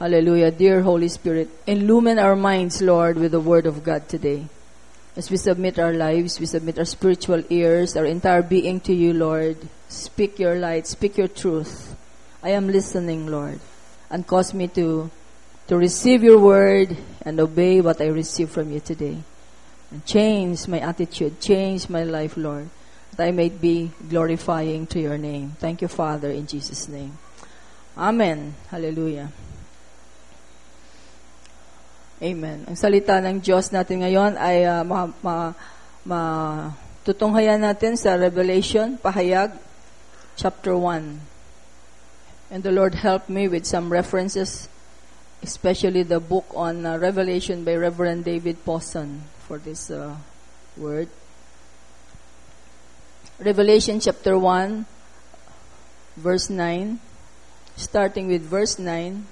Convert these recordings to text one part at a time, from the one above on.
Hallelujah. Dear Holy Spirit, illumine our minds, Lord, with the Word of God today. As we submit our lives, we submit our spiritual ears, our entire being to you, Lord. Speak your light, speak your truth. I am listening, Lord. And cause me to receive your word and obey what I receive from you today. And change my attitude, change my life, Lord, that I may be glorifying to your name. Thank you, Father, in Jesus' name. Amen. Hallelujah. Amen. Ang salita ng Diyos natin ngayon ay tutunghayan natin sa Revelation, Pahayag, chapter 1. And the Lord helped me with some references, especially the book on Revelation by Reverend David Pawson for this word. Revelation chapter 1, verse 9, starting with verse 9.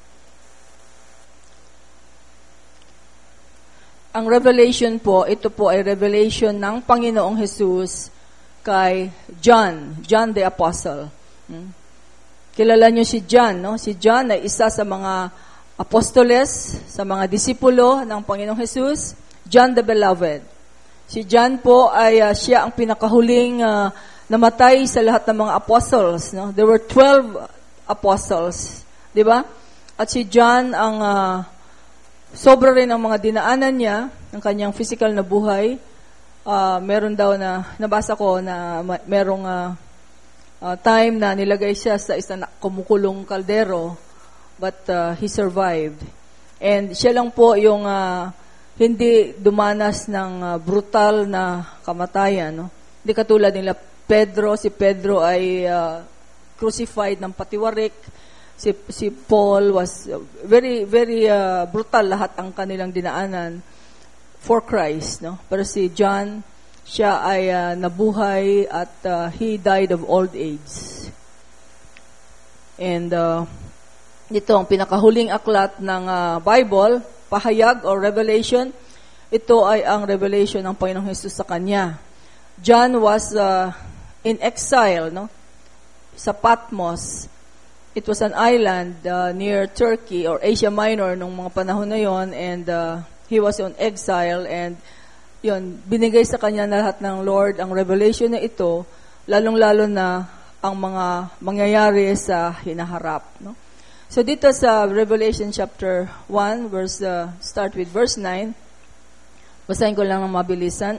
Ang revelation po, ito po ay revelation ng Panginoong Jesus kay John the Apostle. Kilala niyo si John, no? Si John ay isa sa mga apostoles, sa mga disipulo ng Panginoong Jesus, John the Beloved. Si John po ay siya ang pinakahuling namatay sa lahat ng mga apostles, no? There were 12 apostles, di ba? At si John ang sobra rin ang mga dinaanan niya, ng kanyang physical na buhay. Meron daw na, nabasa ko na merong time na nilagay siya sa isang kumukulong kaldero, but he survived. And siya lang po yung hindi dumanas ng brutal na kamatayan. No? Hindi katulad nila Pedro. Si Pedro ay crucified ng patiwarik. Si Paul was very brutal lahat ang kanilang dinaanan for Christ, no? Pero si John, siya ay nabuhay at he died of old age. And ito ang pinakahuling aklat ng Bible, Pahayag or Revelation. Ito ay ang revelation ng Panginoong Jesus sa kanya. John was in exile, no? Sa Patmos. It was an island near Turkey or Asia Minor nung mga panahon na yon, and he was on exile, and yun, binigay sa kanya na lahat ng Lord ang revelation na ito, lalong-lalo na ang mga mangyayari sa hinaharap. No? So dito sa Revelation chapter 1, start with verse 9, basahin ko lang ng mabilisan.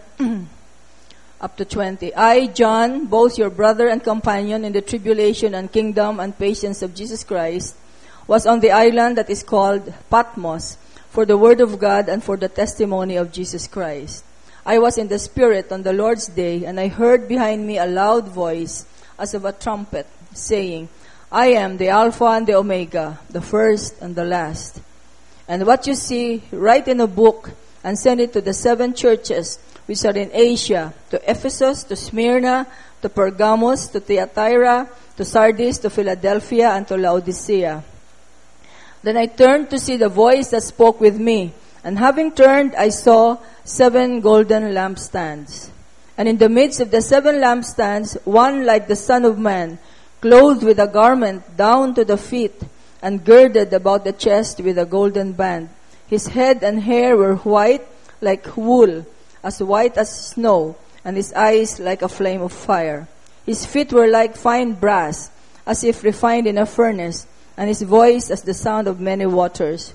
Up to 20. I, John, both your brother and companion in the tribulation and kingdom and patience of Jesus Christ, was on the island that is called Patmos, for the word of God and for the testimony of Jesus Christ. I was in the Spirit on the Lord's day, and I heard behind me a loud voice, as of a trumpet, saying, I am the Alpha and the Omega, the first and the last. And what you see, write in a book, and send it to the 7 churches, which are in Asia, to Ephesus, to Smyrna, to Pergamos, to Thyatira, to Sardis, to Philadelphia, and to Laodicea. Then I turned to see the voice that spoke with me, and having turned, I saw 7 golden lampstands. And in the midst of the 7 lampstands, one like the Son of Man, clothed with a garment down to the feet, and girded about the chest with a golden band. His head and hair were white like wool, as white as snow, and his eyes like a flame of fire. His feet were like fine brass, as if refined in a furnace, and his voice as the sound of many waters.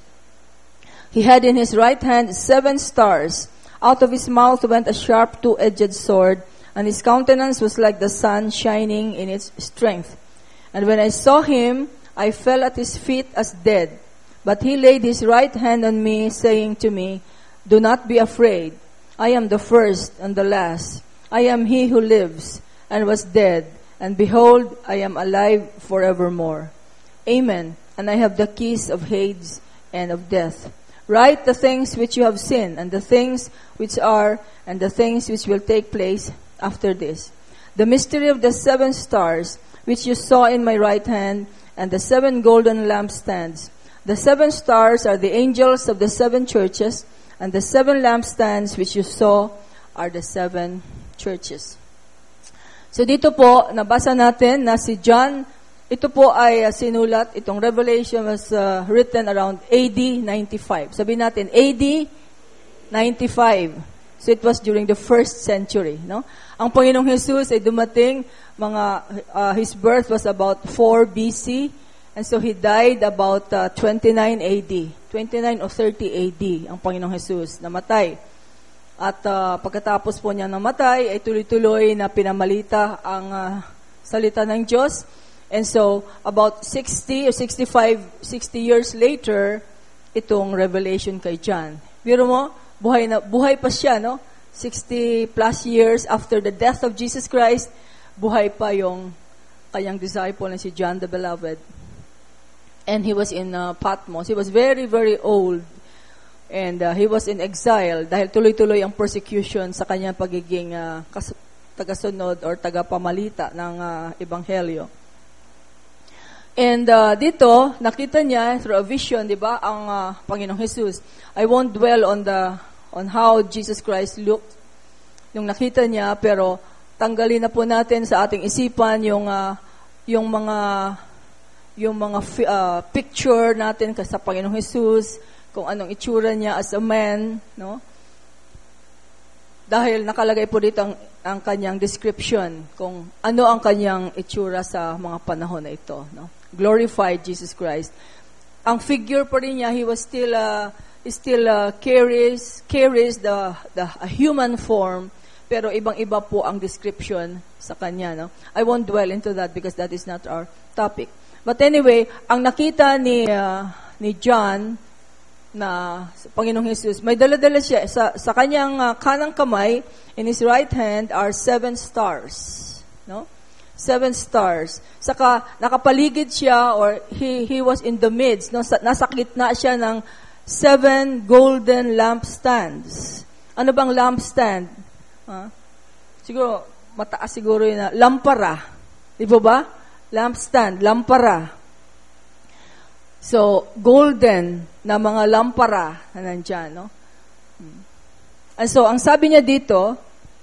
He had in his right hand 7 stars. Out of his mouth went a sharp 2-edged sword, and his countenance was like the sun shining in its strength. And when I saw him, I fell at his feet as dead. But he laid his right hand on me, saying to me, Do not be afraid. I am the first and the last. I am he who lives and was dead, and behold, I am alive forevermore. Amen. And I have the keys of Hades and of death. Write the things which you have seen, and the things which are, and the things which will take place after this. The mystery of the 7 stars, which you saw in my right hand, and the 7 golden lampstands. The 7 stars are the angels of the 7 churches, and the 7 lampstands which you saw are the 7 churches. So dito po, nabasa natin na si John Ito po ay sinulat, itong Revelation was written around AD 95. Sabihin natin, AD 95. So it was during the first century, no? Ang Panginoong Jesus ay dumating, his birth was about 4 BC, and so he died about 29 AD. 29 or 30 AD, ang Panginoong Jesus namatay. At pagkatapos po niya namatay, ay tuloy-tuloy na pinamalita ang salita ng Diyos. And so, about 60 or 65, 60 years later, itong revelation kay John. Biro mo, buhay pa siya, no? 60 plus years after the death of Jesus Christ, buhay pa yung kanyang disciple na si John the Beloved. And he was in Patmos. He was very, very old. And he was in exile dahil tuloy-tuloy ang persecution sa kanyang pagiging tagasunod or tagapamalita ng ebanghelyo. And dito, nakita niya through a vision, di ba, ang Panginoong Jesus. I won't dwell on how Jesus Christ looked yung nakita niya, pero tanggalin na po natin sa ating isipan yung mga picture natin sa Panginoong Jesus, kung anong itsura niya as a man, no? Dahil nakalagay po dito ang kanyang description kung ano ang kanyang itsura sa mga panahon na ito, no? Glorified Jesus Christ. Ang figure pa rin niya, he still carries the human form, pero ibang-iba po ang description sa kanya, no? I won't dwell into that because that is not our topic. But anyway, ang nakita ni John na Panginoong Jesus, may dala-dala siya sa kanyang kanang kamay, in his right hand are 7 stars, no? 7 stars. Saka nakapaligid siya, or he was in the midst, no? Nasa gitna siya ng 7 golden lampstands. Ano bang lampstand? Siguro mataas siguro yun na lampara. Di ba? Lampstand, lampara. So, golden na mga lampara na nandyan, no? And so, ang sabi niya dito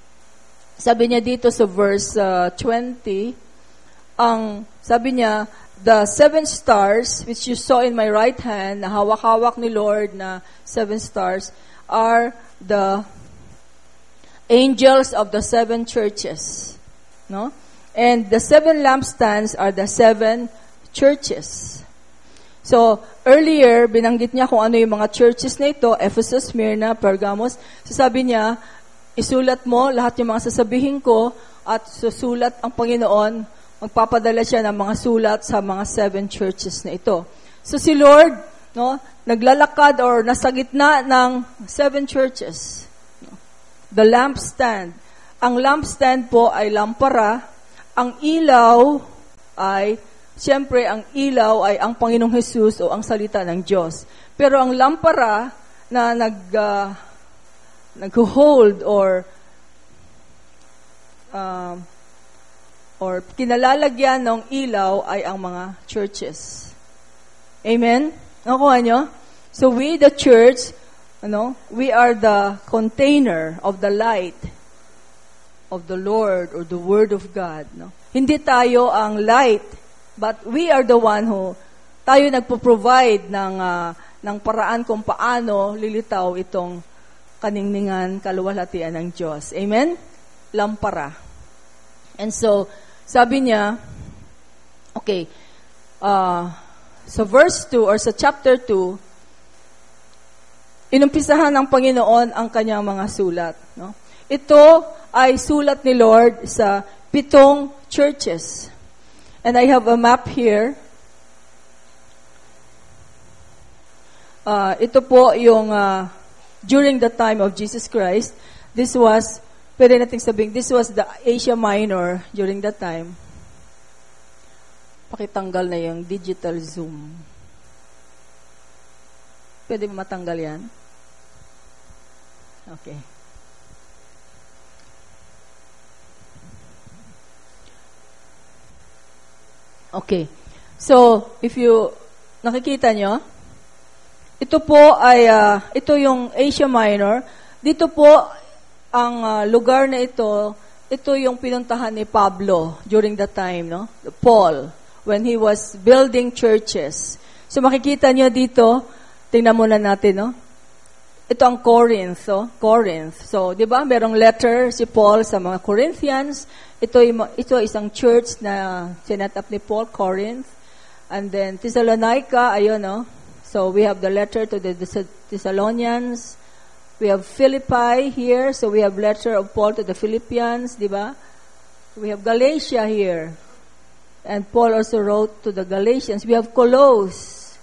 sa verse 20, sabi niya, the 7 stars which you saw in my right hand, na hawak-hawak ni Lord na 7 stars, are the angels of the 7 churches, no? And the 7 lampstands are the 7 churches. So, earlier, binanggit niya kung ano yung mga churches na ito, Ephesus, Smyrna, Pergamos. So, sabi niya, isulat mo lahat yung mga sasabihin ko at susulat ang Panginoon, magpapadala siya ng mga sulat sa mga 7 churches na ito. So, si Lord, no, naglalakad or nasa gitna ng 7 churches. The lampstand. Ang lampstand po ay lampara. Ang ilaw ay, siyempre, ang ilaw ay ang Panginoong Jesus o ang salita ng Diyos. Pero ang lampara na nag-hold or kinalalagyan ng ilaw ay ang mga churches. Amen? Nakuha nyo? So we, the church, we are the container of the light of the Lord or the Word of God. No? Hindi tayo ang light, but we are the one tayo nagpo-provide ng paraan kung paano lilitaw itong kaningningan, kaluwalhatian ng Diyos. Amen? Lampara. And so, sabi niya, okay, sa verse 2 or sa chapter 2, inumpisahan ng Panginoon ang kanyang mga sulat. No? Ito ay sulat ni Lord sa 7 churches. And I have a map here. Ito po yung during the time of Jesus Christ. This was, pwede nating sabihin, this was the Asia Minor during that time. Pakitanggal na yung digital zoom. Pwede ba matanggal yan? Okay. Okay. So, if you nakikita nyo, ito po ay, ito yung Asia Minor. Dito po, ang lugar na ito yung pinuntahan ni Pablo during that time, no? Paul. when he was building churches. So makikita nyo dito, tingnan muna natin, no? Ito ang Corinth, Corinth. So, di ba, merong letter si Paul sa mga Corinthians. Ito isang church na sinet up ni Paul, Corinth. And then, Thessalonica, ayun, no? So, we have the letter to the Thessalonians. We have Philippi here. So, we have letter of Paul to the Philippians, di ba? We have Galatia here. And Paul also wrote to the Galatians. We have Colossians.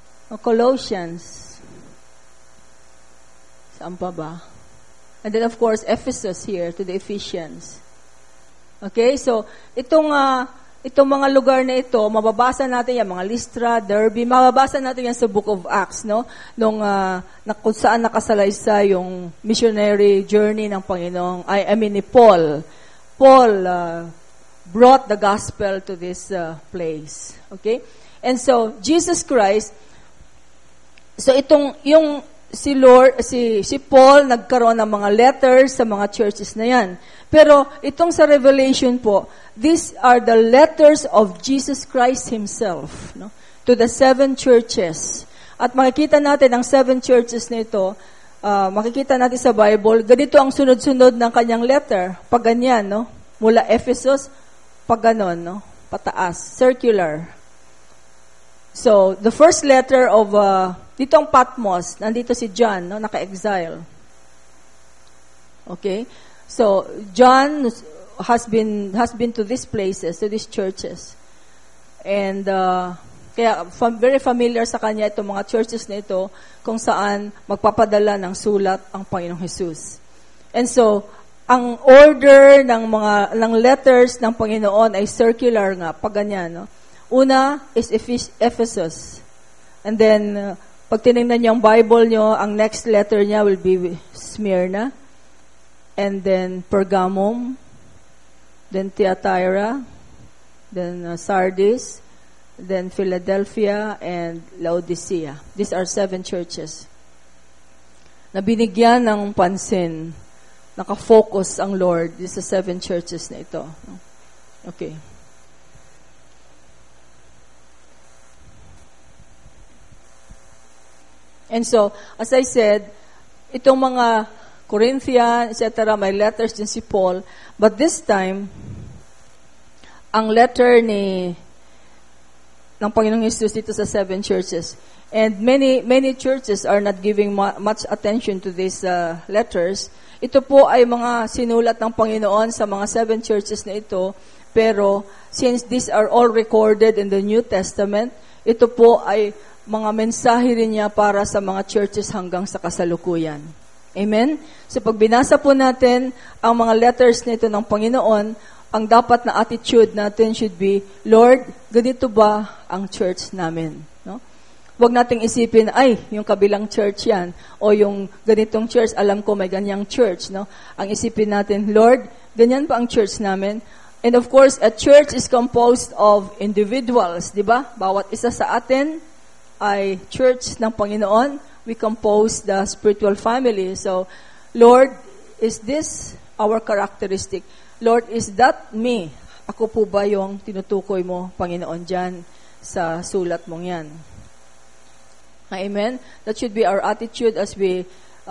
Saan pa ba? And then, of course, Ephesus here to the Ephesians. Okay? So, itong mga lugar na ito, mababasa natin yan, mga Lystra, Derbe, mababasa natin yan sa Book of Acts, no? Kung saan nakasalaysay yung missionary journey ng Panginoong, ni Paul. Paul brought the gospel to this place. Okay? And so, Jesus Christ, so si Paul nagkaroon ng mga letters sa mga churches na yan. Pero itong sa Revelation po, these are the letters of Jesus Christ Himself, no? To the 7 churches. At makikita natin ang 7 churches na ito, makikita natin sa Bible, ganito ang sunod-sunod ng kanyang letter. Pag ganyan, no? Mula Ephesus, pag ganon, no? Pataas, circular. So, the first letter of, dito ang Patmos, nandito si John, no? Naka-exile. Okay? So, John has been to these places, to these churches. And, kaya very familiar sa kanya itong mga churches na ito kung saan magpapadala ng sulat ang Panginoong Jesus. And so, ang order ng letters ng Panginoon ay circular nga, pag ganyan, no? Una is Ephesus. And then, pag tinignan niyo ang Bible niyo, ang next letter niya will be Smyrna. And then, Pergamum. Then, Thyatira. Then, Sardis. Then, Philadelphia. And Laodicea. These are 7 churches na binigyan ng pansin. Naka-focus ang Lord sa 7 churches na ito. Okay. And so, as I said, itong mga Corinthian, etc., may letters din si Paul. But this time, ang letter ng Panginoong Jesus dito sa 7 churches. And many churches are not giving much attention to these letters. Ito po ay mga sinulat ng Panginoon sa mga 7 churches na ito. Pero, since these are all recorded in the New Testament, ito po ay mga mensahe rin niya para sa mga churches hanggang sa kasalukuyan. Amen? So pag binasa po natin ang mga letters nito ng Panginoon, ang dapat na attitude natin should be, Lord, ganito ba ang church namin? No? Huwag nating isipin, yung kabilang church yan, o yung ganitong church, alam ko may ganyang church. No? Ang isipin natin, Lord, ganyan ba ang church namin? And of course, a church is composed of individuals, di ba? Bawat isa sa atin ay church ng Panginoon. We compose the spiritual family. So, Lord, is this our characteristic? Lord, is that me? Ako po ba yung tinutukoy mo, Panginoon, dyan sa sulat mong yan? Amen? That should be our attitude as we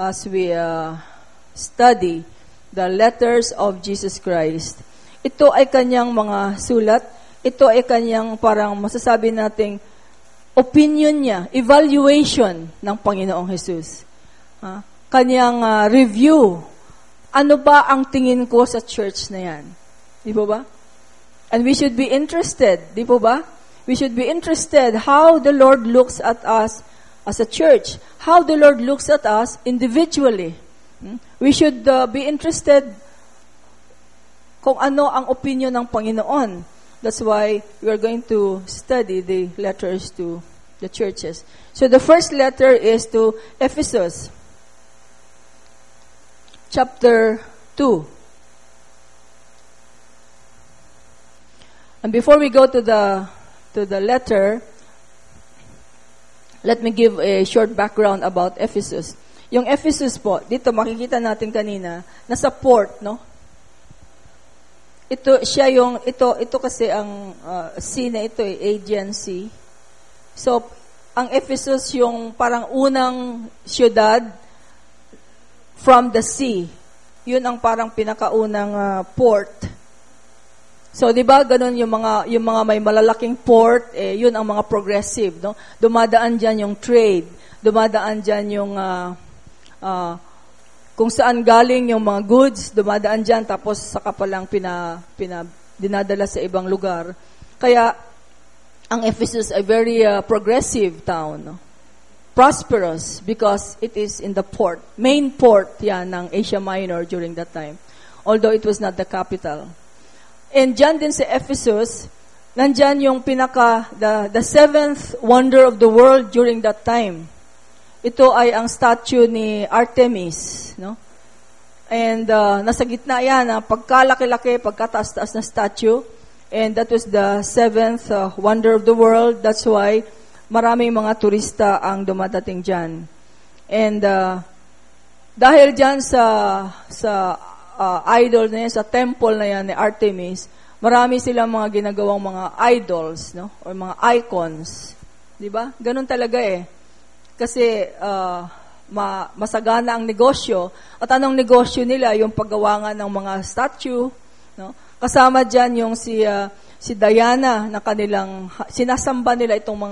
study the letters of Jesus Christ. Ito ay kanyang mga sulat. Ito ay kanyang parang masasabi nating opinion niya, evaluation ng Panginoong Jesus. Kanyang review. Ano ba ang tingin ko sa church na yan? Di po ba? And we should be interested. Di po ba? We should be interested how the Lord looks at us as a church. How the Lord looks at us individually. We should be interested kung ano ang opinion ng Panginoon. That's why we are going to study the letters to the churches. So the first letter is to Ephesus, chapter 2. And before we go to the letter, let me give a short background about Ephesus. Yung Ephesus po, dito makikita natin kanina, nasa port, no? ito kasi ang C na ito, agency. So, ang Ephesus yung parang unang siyudad from the sea. Yun ang parang pinakaunang port. So, 'di ba, ganun yung mga may malalaking port, yun ang mga progressive, no? Dumadaan diyan yung trade, dumadaan diyan yung kung saan galing yung mga goods, dumadaan diyan tapos saka pa lang dinadala sa ibang lugar. Kaya ang Ephesus ay very progressive town, no? Prosperous because it is in the port, main port yan ng Asia Minor during that time. Although it was not the capital. And dyan din sa Ephesus, nandyan yung the seventh wonder of the world during that time. Ito ay ang statue ni Artemis, no? And nasa gitna yan, pagkalaki-laki, pagkataas-taas na statue. And that was the seventh wonder of the world. That's why maraming mga turista ang dumadating dyan. And dahil dyan sa idol na yan, sa temple na yan ni Artemis, marami silang mga ginagawang mga idols, no? Or mga icons. Di ba? Ganun talaga eh. Kasi masagana ang negosyo. At anong negosyo nila? Yung paggawa nga ng mga statue, no? Kasama dyan yung si Diana na kanilang sinasamba nila itong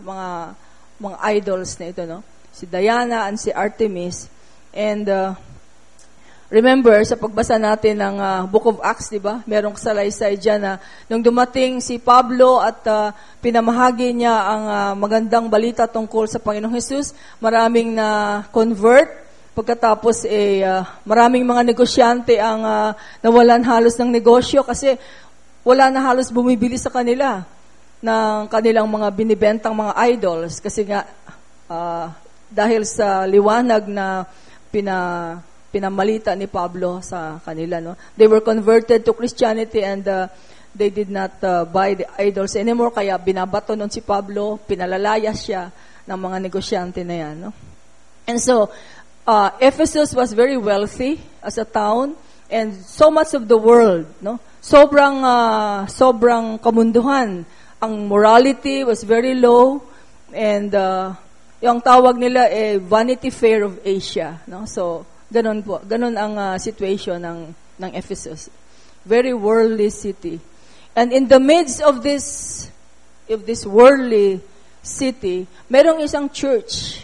mga idols na ito, no? Si Diana and si Artemis. And remember, sa pagbasa natin ng Book of Acts, di ba? Merong salaysay dyan na nung dumating si Pablo at pinamahagi niya ang magandang balita tungkol sa Panginoong Jesus, maraming na convert. Pagkatapos, maraming mga negosyante ang nawalan halos ng negosyo kasi wala na halos bumibili sa kanila ng kanilang mga binibentang mga idols. Kasi nga, dahil sa liwanag na pinamalita ni Pablo sa kanila, no? They were converted to Christianity and they did not buy the idols anymore. Kaya binabato nun si Pablo, pinalalaya siya ng mga negosyante na yan, no? And so, Ephesus was very wealthy as a town and so much of the world, no? Sobrang kamunduhan. Ang morality was very low and yung tawag nila Vanity Fair of Asia, no? So, ganun po. Ganun ang situation ng Ephesus. Very worldly city. And in the midst of this worldly city, merong isang church.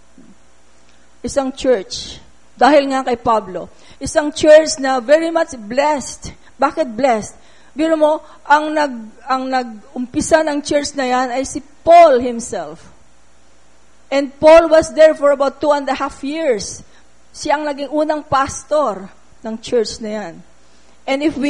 Isang church. Dahil nga kay Pablo. Isang church na very much blessed. Bakit blessed? Biro mo, ang nag-umpisa ng church na yan ay si Paul himself. And Paul was there for about 2.5 years. Siya ang naging unang pastor ng church na yan. And if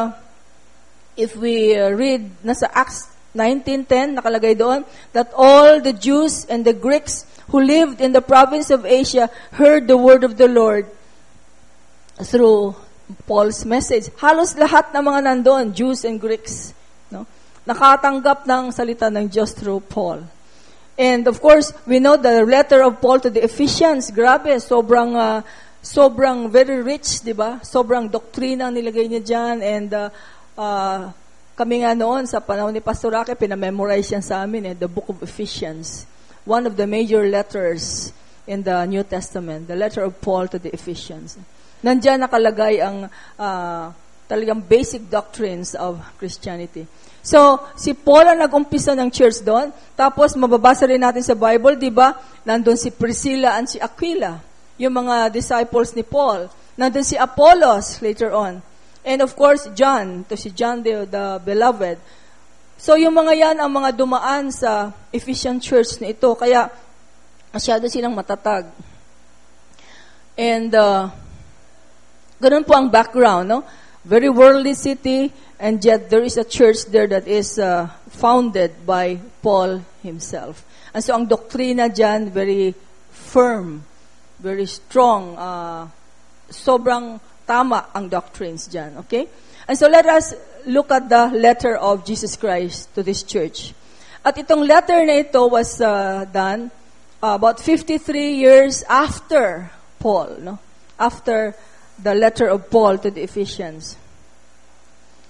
we read nasa Acts 19:10, nakalagay doon, that all the Jews and the Greeks who lived in the province of Asia heard the word of the Lord through Paul's message. Halos lahat ng mga nandoon, Jews and Greeks, no? Nakatanggap ng salita ng Diyos through Paul. And of course, we know the letter of Paul to the Ephesians, grabe, sobrang very rich, di ba? Sobrang doktrina ang nilagay niya dyan. And kami nga noon, sa panahon ni Pastor Roque, pinamemorize yan sa amin, the Book of Ephesians. One of the major letters in the New Testament, the letter of Paul to the Ephesians. Nandiyan nakalagay ang talagang basic doctrines of Christianity. So, si Paul ang nag-umpisa ng church doon. Tapos, mababasa rin natin sa Bible, di ba? Nandun si Priscilla and si Aquila, yung mga disciples ni Paul. Nandun si Apollos later on. And of course, John, to si John the beloved. So, yung mga yan ang mga dumaan sa Ephesian church na ito. Kaya, masyado silang matatag. And, ganun po ang background, no? Very worldly city, and yet there is a church there that is founded by Paul himself. And so, ang doktrina dyan, very firm, very strong, sobrang tama ang doctrines dyan, okay? And so, let us look at the letter of Jesus Christ to this church. At itong letter na ito was done about 53 years after Paul, no? After the letter of Paul to the Ephesians.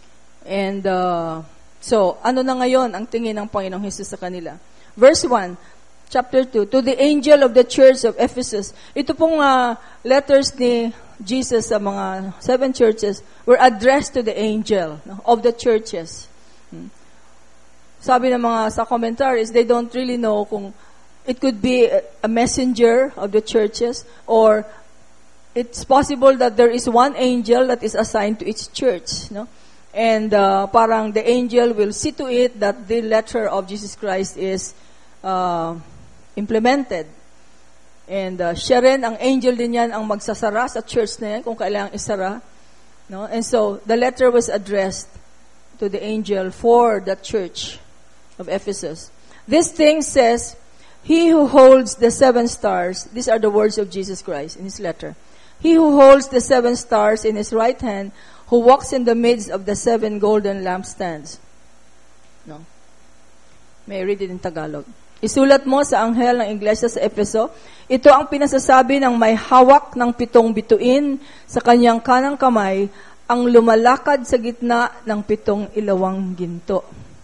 And so, ano na ngayon ang tingin ng Panginoong Hesus sa kanila? Verse 1, chapter 2, to the angel of the church of Ephesus. Ito pong letters ni Jesus sa mga 7 churches were addressed to the angel of the churches. Sabi ng mga sa commentaries, they don't really know kung it could be a messenger of the churches, or it's possible that there is one angel that is assigned to each church, no? And parang the angel will see to it that the letter of Jesus Christ is implemented. And siya rin, ang angel din yan ang magsasara sa church na yan kung kailangang isara. No? And so, the letter was addressed to the angel for the church of Ephesus. This thing says, he who holds the 7 stars, these are the words of Jesus Christ in his letter. He who holds the 7 stars in his right hand, who walks in the midst of the 7 golden lampstands. No? May I read it in Tagalog. Isulat mo sa anghel ng iglesia sa Efeso, ito ang pinasasabi ng may hawak ng 7 bituin sa kanyang kanang kamay, ang lumalakad sa gitna ng 7 ilawang ginto.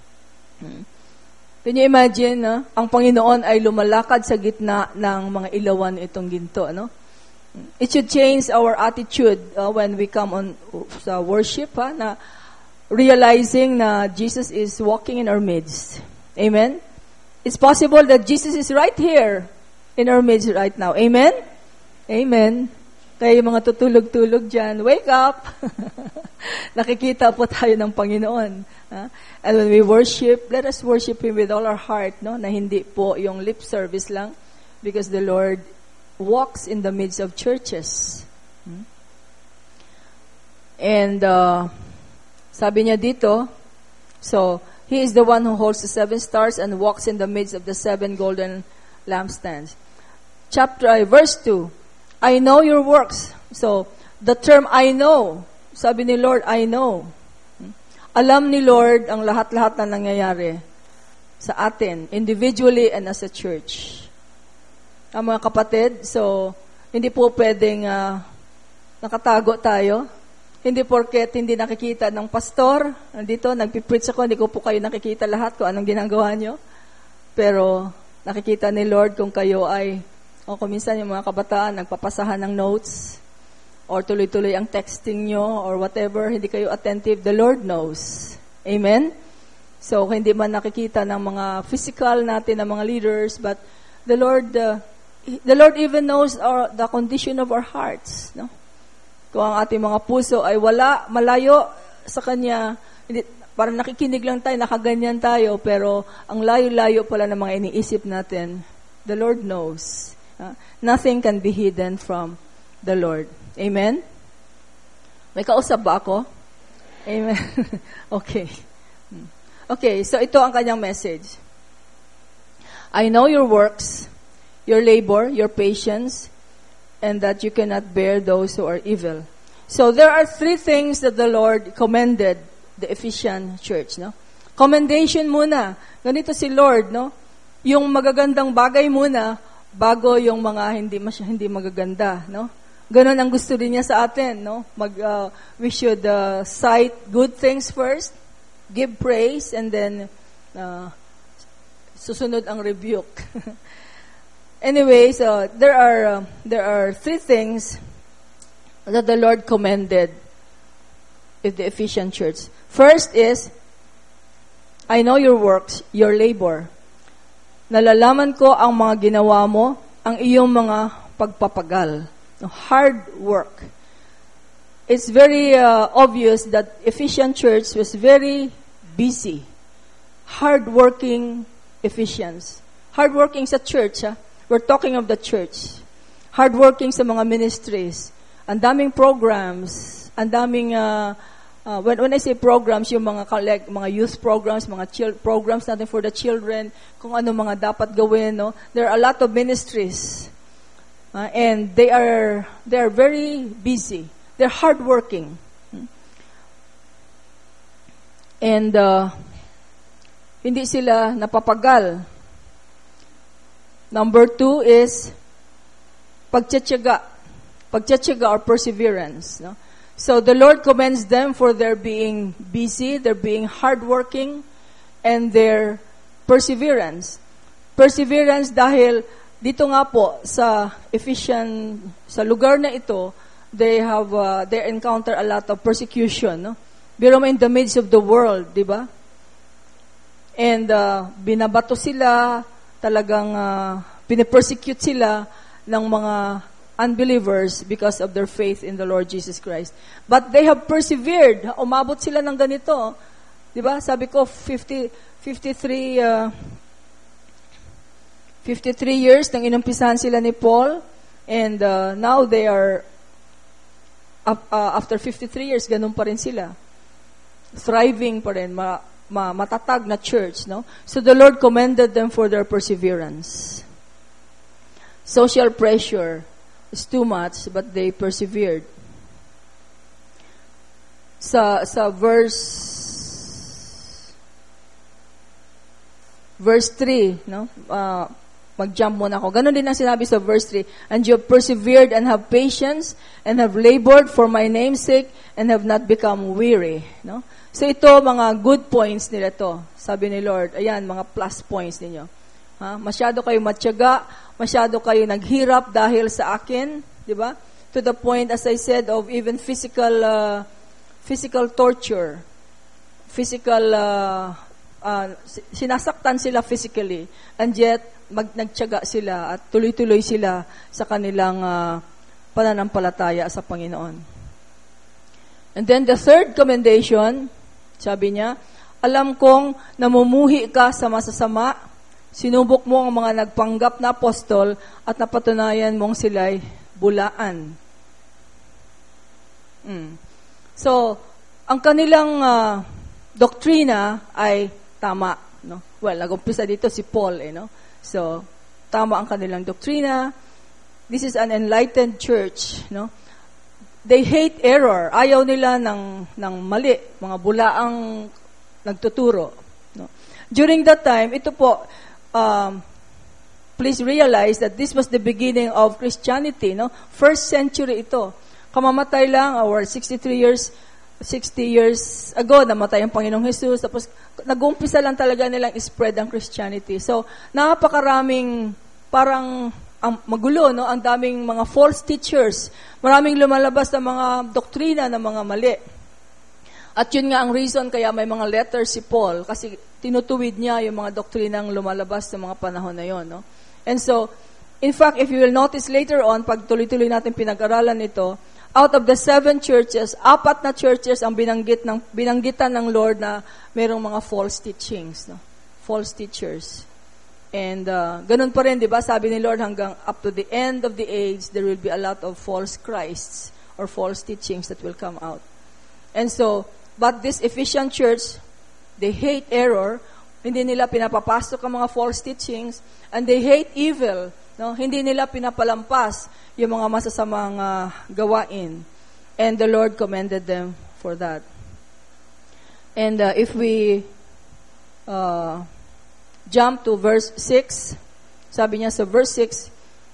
Can you imagine, ang Panginoon ay lumalakad sa gitna ng mga ilawan itong ginto, no? It should change our attitude when we come on sa worship, na realizing na Jesus is walking in our midst. Amen? It's possible that Jesus is right here in our midst right now. Amen? Amen. Kaya yung mga tutulog-tulog dyan, wake up! Nakikita po tayo ng Panginoon. And when we worship, let us worship Him with all our heart, no? Na hindi po yung lip service lang, because the Lord walks in the midst of churches. And sabi niya dito, so, He is the one who holds the 7 stars and walks in the midst of the 7 golden lampstands. Verse 2, I know your works. So, the term I know, sabi ni Lord, I know. Alam ni Lord ang lahat-lahat na nangyayari sa atin, individually and as a church. Ang mga kapatid, so, hindi po pwedeng nakatago tayo. Hindi porket hindi nakikita ng pastor. Nandito, nagpipreach ako, hindi ko po kayo nakikita lahat kung anong ginagawa nyo. Pero, nakikita ni Lord kung kayo ay, o kung minsan yung mga kabataan, nagpapasahan ng notes, or tuloy-tuloy ang texting nyo, or whatever, hindi kayo attentive, the Lord knows. Amen? So, hindi man nakikita ng mga physical natin, ng mga leaders, but the Lord even knows the condition of our hearts, no? Kung ang ating mga puso ay malayo sa Kanya, parang nakikinig lang tayo, nakaganyan tayo, pero ang layo-layo pala ng mga iniisip natin, the Lord knows. Nothing can be hidden from the Lord. Amen? May kausap ba ako? Amen? Okay. Okay, so ito ang kanyang message. I know your works, your labor, your patience, and that you cannot bear those who are evil. So there are 3 things that the Lord commended the Ephesian church, no? Commendation muna. Ganito si Lord, no? Yung magagandang bagay muna bago yung mga hindi magaganda, no? Ganon ang gusto din niya sa atin, no? We should cite good things first, give praise, and then susunod ang rebuke. Anyway, so there are 3 things that the Lord commended with the Ephesian church. First is, I know your works, your labor. Nalalaman ko ang mga ginawa mo, ang iyong mga pagpapagal. Hard work. It's very obvious that Ephesian church was very busy. Hard-working Ephesians. Hard-working sa church, We're talking of the church. Hardworking sa mga ministries. Ang daming programs. Ang daming, when I say programs, yung mga youth programs, mga programs natin for the children, kung ano mga dapat gawin, no? There are a lot of ministries. And they are very busy. They're hardworking. And hindi sila napapagal. Number 2 is pagtitiyaga or perseverance. No? So the Lord commends them for their being busy, their being hardworking, and their perseverance. Perseverance dahil dito nga po sa sa lugar na ito, they encounter a lot of persecution, no? Pero in the midst of the world, di ba? And binabato sila, talagang pinipersecute sila ng mga unbelievers because of their faith in the Lord Jesus Christ. But they have persevered. Umabot sila ng ganito. Di ba? Sabi ko, 53 years nang inumpisahan sila ni Paul. And now they are, after 53 years, ganun pa rin sila. Thriving pa rin, matatag na church, no? So the Lord commended them for their perseverance. Social pressure is too much, but they persevered. Sa verse 3, no? Mag-jump muna ako. Ganon din ang sinabi sa verse 3. And you have persevered and have patience and have labored for my name's sake and have not become weary, no? So ito, mga good points nila to. Sabi ni Lord, ayan, mga plus points ninyo. Masyado kayo matyaga, masyado kayo naghirap dahil sa akin, di ba? To the point, as I said, of even physical torture, sinasaktan sila physically, and yet, nagtyaga sila at tuloy-tuloy sila sa kanilang pananampalataya sa Panginoon. And then the third commendation, sabi niya, alam kong namumuhi ka sa masasama, sinubok mo ang mga nagpanggap na apostol at napatunayan mong sila'y bulaan. So, ang kanilang doktrina ay tama, no? Well, nag-umpisa dito si Paul, no? So, tama ang kanilang doktrina. This is an enlightened church, no? They hate error. Ayaw nila ng mali, mga bulaang nagtuturo, no? During that time, ito po, please realize that this was the beginning of Christianity, no? First century ito. Kamamatay lang, or 60 years ago, namatay ang Panginoong Jesus, tapos nag-uumpisa lang talaga nilang spread ang Christianity. So, napakaraming parang magulo, no? Ang daming mga false teachers. Maraming lumalabas na mga doktrina na mga mali. At yun nga ang reason kaya may mga letters si Paul, kasi tinutuwid niya yung mga doktrinang lumalabas sa mga panahon na yon, no? And so, in fact, if you will notice later on, pag tuloy-tuloy natin pinag-aralan ito, out of the 7 churches, 4 na churches ang binanggitan ng Lord na mayroong mga false teachings, no? False teachers. And ganun pa rin, di ba? Sabi ni Lord, hanggang up to the end of the age, there will be a lot of false Christs or false teachings that will come out. And so, but this Ephesian church, they hate error. Hindi nila pinapapasok ang mga false teachings, and they hate evil. No? Hindi nila pinapalampas yung mga masasamang gawain. And the Lord commended them for that. And if we jump to verse 6, sabi niya sa verse 6,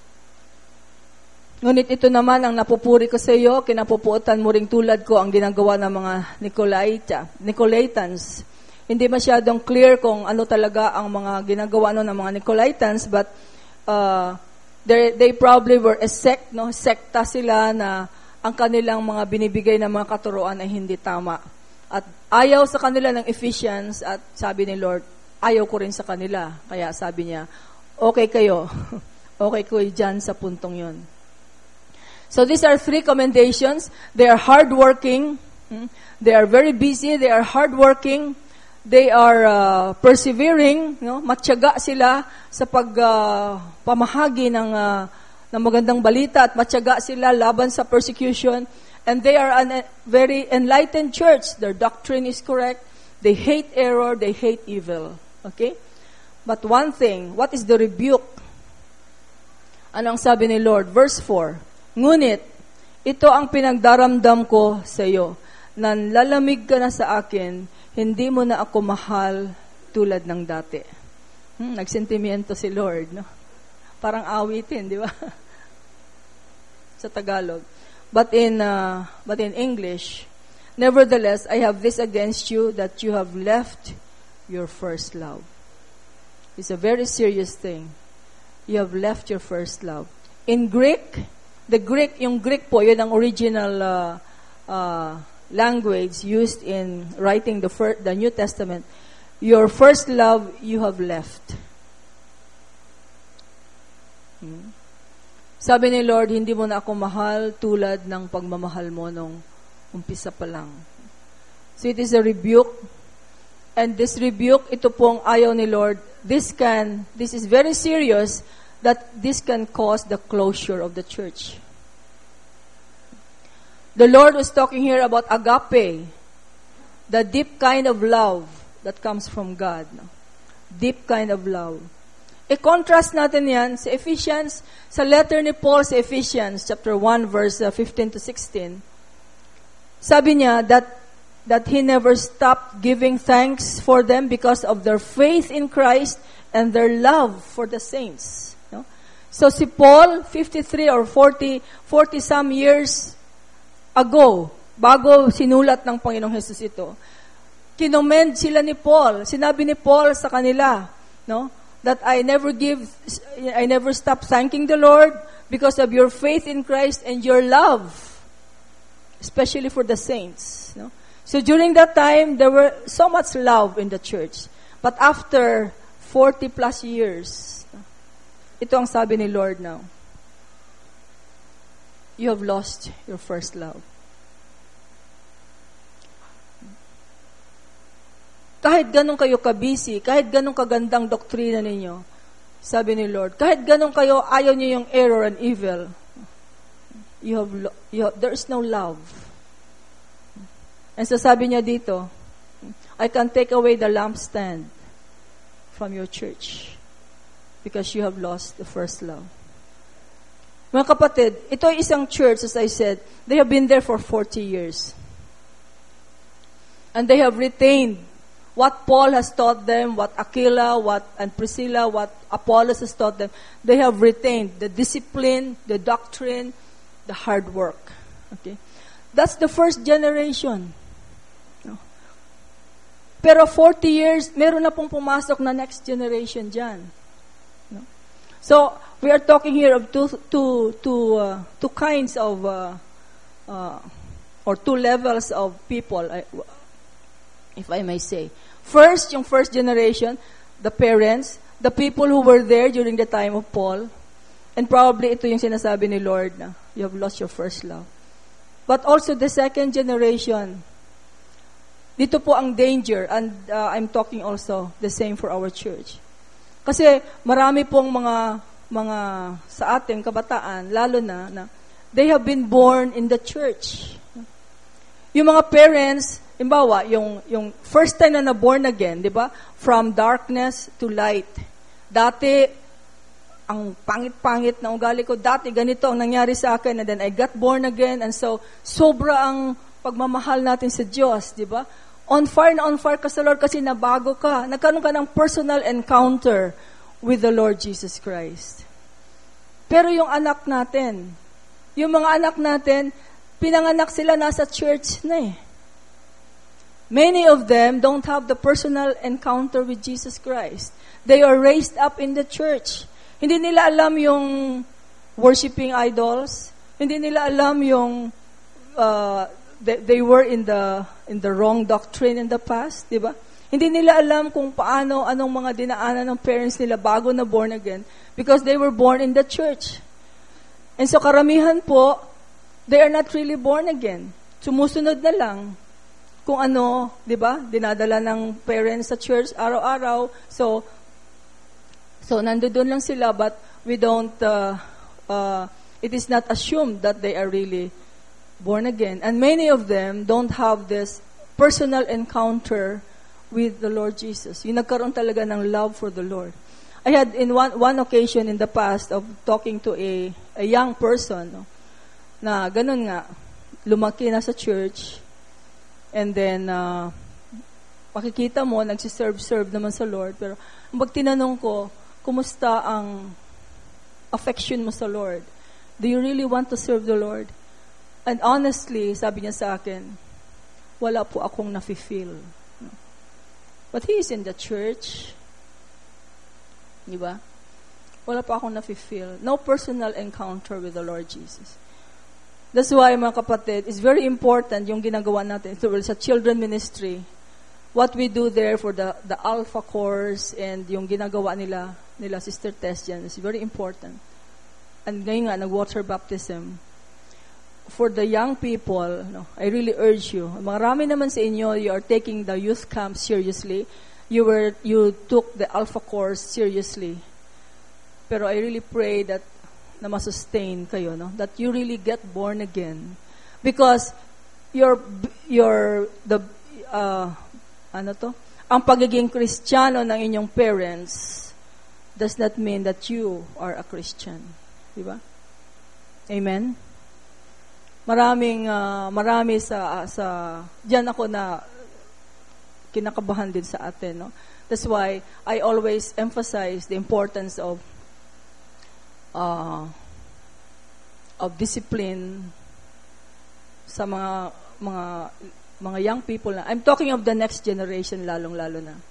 ngunit ito naman ang napupuri ko sa iyo, kinapupuotan mo ring tulad ko ang ginagawa ng mga Nicolaitans. Hindi masyadong clear kung ano talaga ang mga ginagawa ng mga Nicolaitans, but they probably were a sect, no? Sekta sila na ang kanilang mga binibigay na mga katuruan ay hindi tama. At ayaw sa kanila ng Ephesians, at sabi ni Lord, ayaw ko rin sa kanila. Kaya sabi niya, okay kayo. Okay ko dyan sa puntong yun. So these are 3 commendations. They are hardworking. They are very busy. They are hardworking. They are persevering. No? Matyaga sila sa pamahagi ng magandang balita, at matyaga sila laban sa persecution. And they are a very enlightened church. Their doctrine is correct. They hate error. They hate evil. Okay? But one thing, what is the rebuke? Ano ang sabi ni Lord? Verse 4, ngunit, ito ang pinagdaramdam ko sa iyo. Nanlalamig ka na sa akin, hindi mo na ako mahal tulad ng dati. Nagsentimiento si Lord, no? Parang awitin, di ba? Sa Tagalog. But in English, nevertheless, I have this against you, that you have left your first love. It's a very serious thing. You have left your first love. In Greek, yung Greek po, yun ang original language used in writing the New Testament. Your first love, you have left. Sabi ni Lord, hindi mo na ako mahal tulad ng pagmamahal mo nung umpisa pa lang. So it is a rebuke. And this rebuke, ito pong ayaw ni Lord. This is very serious, that this can cause the closure of the church. The Lord was talking here about agape, the deep kind of love that comes from God. No? Deep kind of love. I-contrast natin yan sa Ephesians, sa letter ni Paul sa Ephesians, chapter 1, verse 15 to 16. Sabi niya that he never stopped giving thanks for them because of their faith in Christ and their love for the saints. No? So si Paul, 53 or 40 some years ago, bago sinulat ng Panginoong Hesus ito, kinomend sila ni Paul. Sinabi ni Paul sa kanila, no? That I never stop thanking the Lord because of your faith in Christ and your love, especially for the saints. No? So during that time, there were so much love in the church. But after 40 plus years, ito ang sabi ni Lord now, you have lost your first love. Kahit ganun kayo kabisi, kahit ganun kagandang doktrina ninyo, sabi ni Lord, kahit ganun kayo, ayaw niyo yung error and evil, there is no love. And so sabi niya dito, I can take away the lampstand from your church because you have lost the first love. Mga kapatid, ito ay isang church, as I said, they have been there for 40 years. And they have retained what Paul has taught them, what Aquila, and Priscilla, what Apollos has taught them. They have retained the discipline, the doctrine, the hard work. Okay? That's the first generation. No? Pero 40 years, meron na pong pumasok na next generation dyan. No? So, we are talking here of two kinds of, or two levels of people, if I may say. First, yung first generation, the parents, the people who were there during the time of Paul, and probably ito yung sinasabi ni Lord na, you have lost your first love. But also the second generation, dito po ang danger, and I'm talking also the same for our church. Kasi marami pong mga sa ating kabataan, lalo na they have been born in the church. Yung mga parents, imbawa, yung first time na born again, di ba? From darkness to light. Dati, ang pangit-pangit na ugali ko, dati ganito ang nangyari sa akin, and then I got born again, and so, sobra ang pagmamahal natin sa Diyos, di ba? On fire ka sa Lord kasi nabago ka. Nagkaroon ka ng personal encounter with the Lord Jesus Christ. Pero yung anak natin, yung mga anak natin, pinanganak sila nasa church na eh. Many of them don't have the personal encounter with Jesus Christ. They are raised up in the church. Hindi nila alam yung worshiping idols. Hindi nila alam yung they were in the wrong doctrine in the past, di ba? Hindi nila alam kung paano, anong mga dinaanan ng parents nila bago na born again because they were born in the church. And so karamihan po, they are not really born again. Sumusunod na lang kung ano, di ba? Dinadala ng parents sa church araw-araw. So nandoon lang sila, but we don't, it is not assumed that they are really born again. And many of them don't have this personal encounter with the Lord Jesus. Yung nagkaroon talaga ng love for the Lord. I had in one occasion in the past of talking to a young person, no, na ganun nga, lumaki na sa church, and then, makikita mo, nagsiserve naman sa Lord, pero pag tinanong ko, kumusta ang affection mo sa Lord? Do you really want to serve the Lord? And honestly, sabi niya sa akin, wala po akong nafe-feel. But he is in the church. Di ba? Wala pa akong nafe-feel. No personal encounter with the Lord Jesus. That's why, mga kapatid, it's very important yung ginagawa natin sa children ministry. What we do there for the Alpha course and yung ginagawa nila Sister Tessian is very important. And ngayon nga, nag-water baptism. For the young people, I really urge you. Marami naman sa inyo, you are taking the youth camp seriously. You took the Alpha course seriously. Pero I really pray that na masustain kayo, that you really get born again. Because ang pagiging Kristiyano ng inyong parents does not mean that you are a Christian. Di ba? Amen? Marami sa diyan ako na kinakabahan din sa atin, no? That's why I always emphasize the importance of discipline sa mga young people na. I'm talking of the next generation, lalong-lalo na.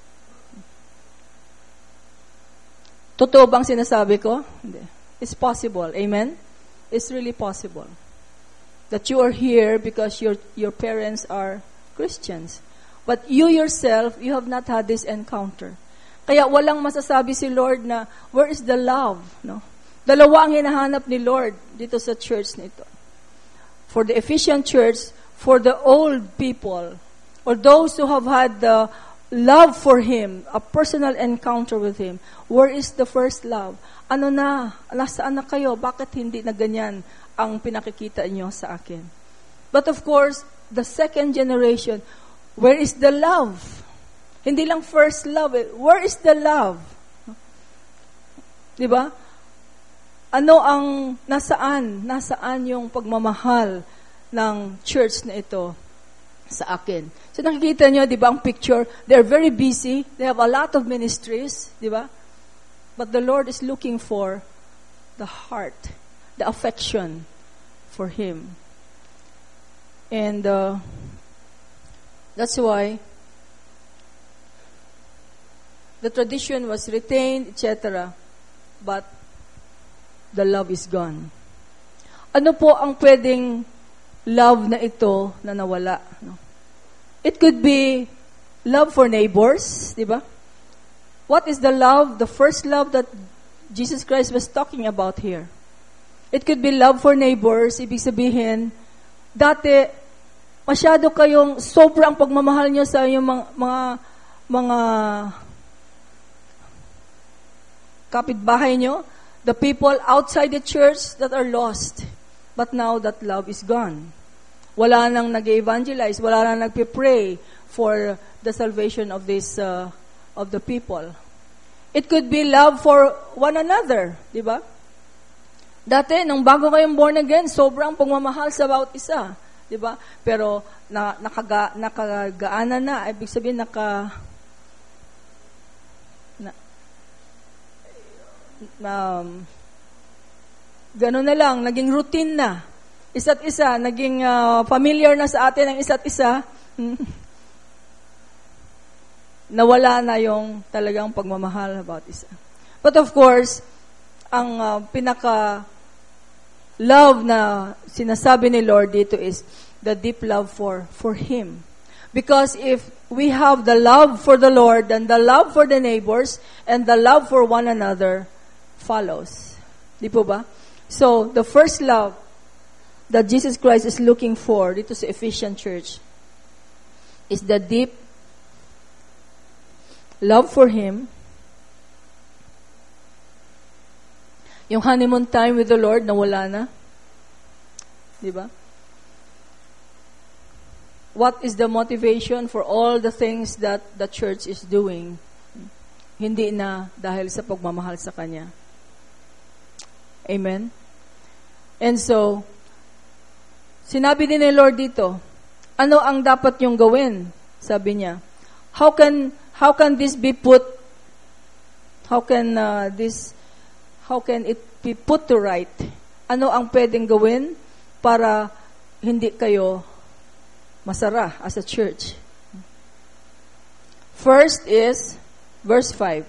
Totoo bang sinasabi ko? Hindi. It's possible. Amen? It's really possible. That you are here because your parents are Christians. But you yourself, you have not had this encounter. Kaya walang masasabi si Lord na, where is the love? No? Dalawa ang hinahanap ni Lord dito sa church nito. For the Ephesian church, for the old people, or those who have had the love for Him, a personal encounter with Him, where is the first love? Ano na? Nasaan na kayo? Bakit hindi na ganyan ang pinakikita niyo sa akin? But of course, the second generation, where is the love? Hindi lang first love. Where is the love? Diba? Ano ang, nasaan yung pagmamahal ng church na ito sa akin? So nakikita nyo, diba, ang picture, they're very busy, they have a lot of ministries, diba? But the Lord is looking for the heart, the affection for Him. And that's why the tradition was retained, etc. But the love is gone. Ano po ang pwedeng love na ito na nawala? No? It could be love for neighbors, di ba? What is the love, the first love that Jesus Christ was talking about here? It could be love for neighbors, ibig sabihin, dati, masyado kayong sobrang pagmamahal nyo sa inyong mga kapitbahay nyo, the people outside the church that are lost. But now that love is gone. Wala nang nag-evangelize, wala nang nagpe-pray for the salvation of this of the people. It could be love for one another, di ba? Dati, nung bago kayong born again, sobrang pagmamahal sa bawat isa, di ba? Pero nakagaanan na, ibig sabihin gano'n na lang, naging routine na. Isa't isa, naging familiar na sa atin ang isa't isa. Nawala na yung talagang pagmamahal about isa. But of course, ang pinaka-love na sinasabi ni Lord dito is the deep love for Him. Because if we have the love for the Lord, then the love for the neighbors and the love for one another follows. Di po ba? So, the first love that Jesus Christ is looking for dito sa Ephesian church is the deep love for Him. Yung honeymoon time with the Lord, nawala na. Di ba? What is the motivation for all the things that the church is doing? Hindi na dahil sa pagmamahal sa Kanya. Amen? And so, sinabi din ni Lord dito, ano ang dapat niyong gawin? Sabi niya, how can this be put, how can it be put to right? Ano ang pwedeng gawin para hindi kayo masara as a church. First is verse 5.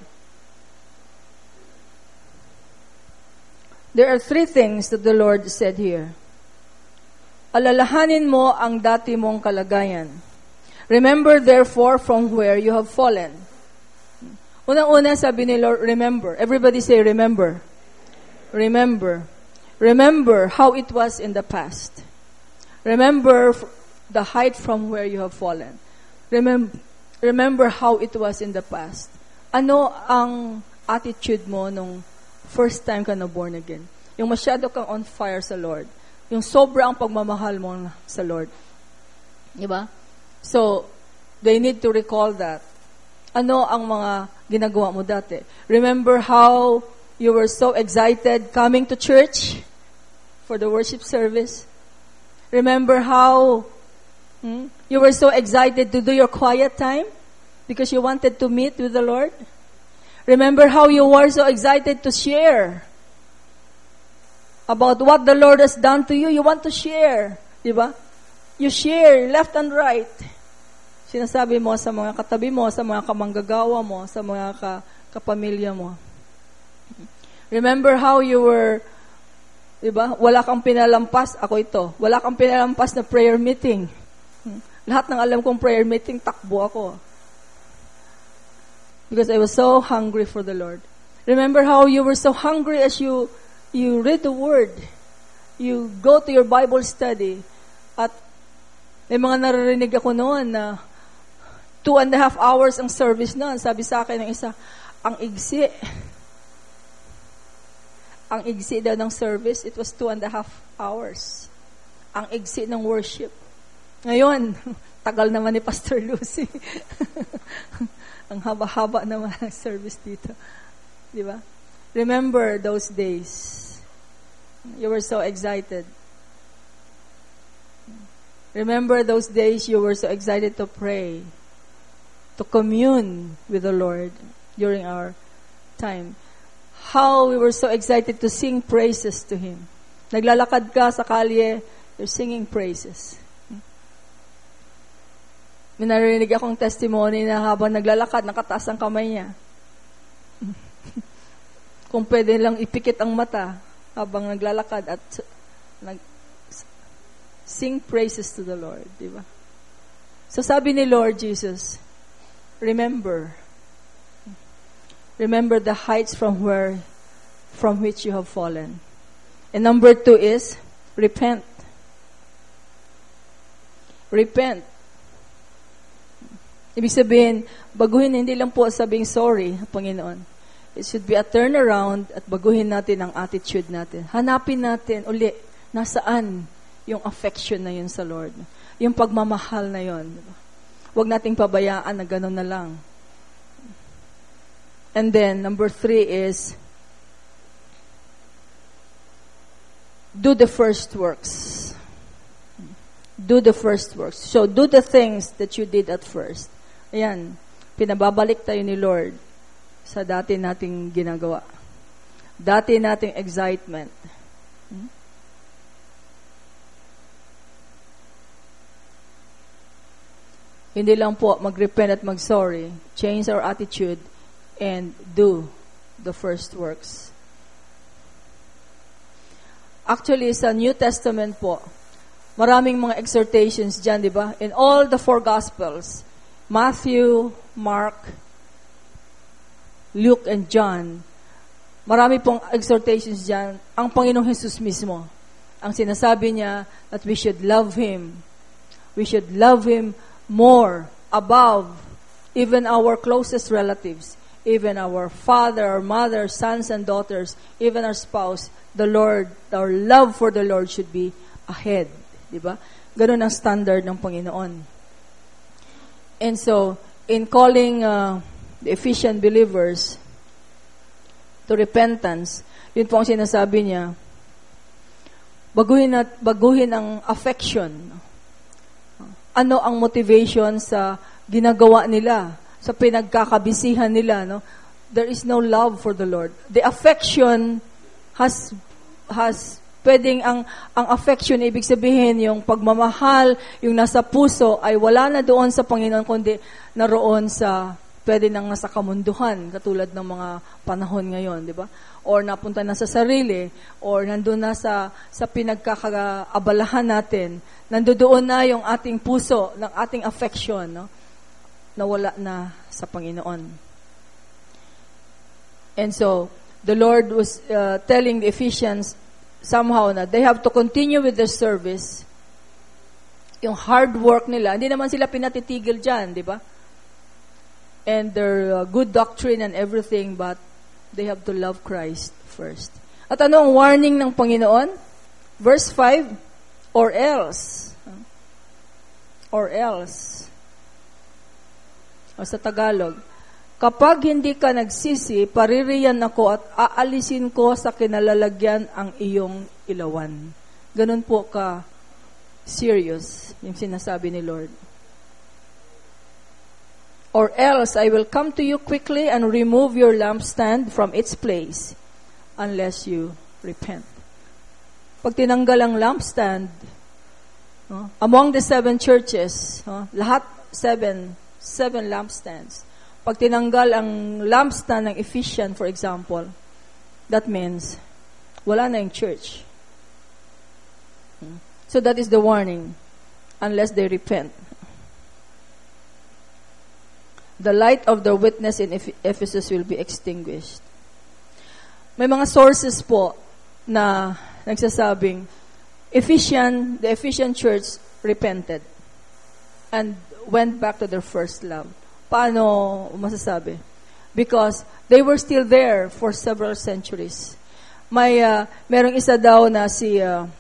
There are 3 things that the Lord said here. Alalahanin mo ang dati mong kalagayan. Remember therefore from where you have fallen. Unang-una sabi ni Lord, remember. Everybody say remember. Remember. Remember how it was in the past. Remember the height from where you have fallen. Remember how it was in the past. Ano ang attitude mo nung first time ka na born again? Yung masyado kang on fire sa Lord. Yung sobrang pagmamahal mo sa Lord. Diba? So, they need to recall that. Ano ang mga ginagawa mo dati? Remember how you were so excited coming to church for the worship service? Remember how you were so excited to do your quiet time because you wanted to meet with the Lord? Remember how you were so excited to share about what the Lord has done to you? You want to share, di ba? You share left and right. Sinasabi mo sa mga katabi mo, sa mga kamanggagawa mo, sa mga kapamilya mo. Remember how you were, di ba? Wala kang pinalampas, ako ito. Wala kang pinalampas na prayer meeting. Lahat ng alam kong prayer meeting, takbo ako. Because I was so hungry for the Lord. Remember how you were so hungry as you read the Word. You go to your Bible study. At may mga naririnig ako noon na 2.5 hours ang service noon. Sabi sa akin ng isa, ang igsi. Ang igsi daw ng service, it was 2.5 hours. Ang igsi ng worship. Ngayon, tagal naman ni Pastor Lucy. Ang haba-haba naman ang service dito. Di ba? Remember those days. You were so excited. Remember those days you were so excited to pray, to commune with the Lord during our time. How we were so excited to sing praises to Him. Naglalakad ka sa kalye, you're singing praises. May narinig akong testimony na habang naglalakad, nakataas ang kamay niya. Kung pwede lang ipikit ang mata habang naglalakad at sing praises to the Lord, di ba? So sabi ni Lord Jesus, remember the heights from which you have fallen. And number 2 is repent. Repent. Ibig sabihin, baguhin hindi lang po sabing sorry, Panginoon. It should be a turnaround at baguhin natin ang attitude natin. Hanapin natin uli, nasaan yung affection na yun sa Lord. Yung pagmamahal na yun. Huwag nating pabayaan na gano'n na lang. And then, number 3 is, do the first works. Do the first works. So, do the things that you did at first. Ayan, pinababalik tayo ni Lord sa dati nating ginagawa. Dati nating excitement. Hindi lang po mag-repent at mag-sorry. Change our attitude and do the first works. Actually, sa New Testament po, maraming mga exhortations dyan, di ba? In all the 4 Gospels, Matthew, Mark, Luke, and John, marami pong exhortations dyan. Ang Panginoong Jesus mismo, ang sinasabi niya that we should love Him. We should love Him more above even our closest relatives, even our father, our mother, sons and daughters, even our spouse. The Lord, our love for the Lord should be ahead. Diba? Ganun ang standard ng Panginoon. And so, in calling the Ephesian believers to repentance, yun po ang sinasabi niya, baguhin ang affection. Ano ang motivation sa ginagawa nila, sa pinagkakabisihan nila, no? There is no love for the Lord. The affection has Pwedeng ang affection, ibig sabihin, yung pagmamahal, yung nasa puso, ay wala na doon sa Panginoon, kundi naroon sa, pwede nang nasa kamunduhan, katulad ng mga panahon ngayon, di ba? Or napunta na sa sarili, or nandun na sa pinagkakaabalahan natin, nandoon na yung ating puso, ng ating affection, no? Nawala na sa Panginoon. And so, the Lord was telling the Ephesians somehow na they have to continue with their service. Yung hard work nila, hindi naman sila pinatitigil dyan, di ba? And their good doctrine and everything, but they have to love Christ first. At ano ang warning ng Panginoon? Verse 5, or else. Or else. O sa Tagalog, kapag hindi ka nagsisi, paririyan ako at aalisin ko sa kinalalagyan ang iyong ilawan. Ganun po ka serious yung sinasabi ni Lord. Or else I will come to you quickly and remove your lampstand from its place unless you repent. Pag tinanggal ang lampstand, among the 7 churches, lahat 7 lampstands. Pag tinanggal ang lampstand ng Ephesians, for example, that means wala na yung church. So that is the warning, unless they repent. The light of the witness in Ephesus will be extinguished. May mga sources po na nagsasabing the Ephesian church repented and went back to their first love. Paano masasabi? Because they were still there for several centuries. Merong isa daw na si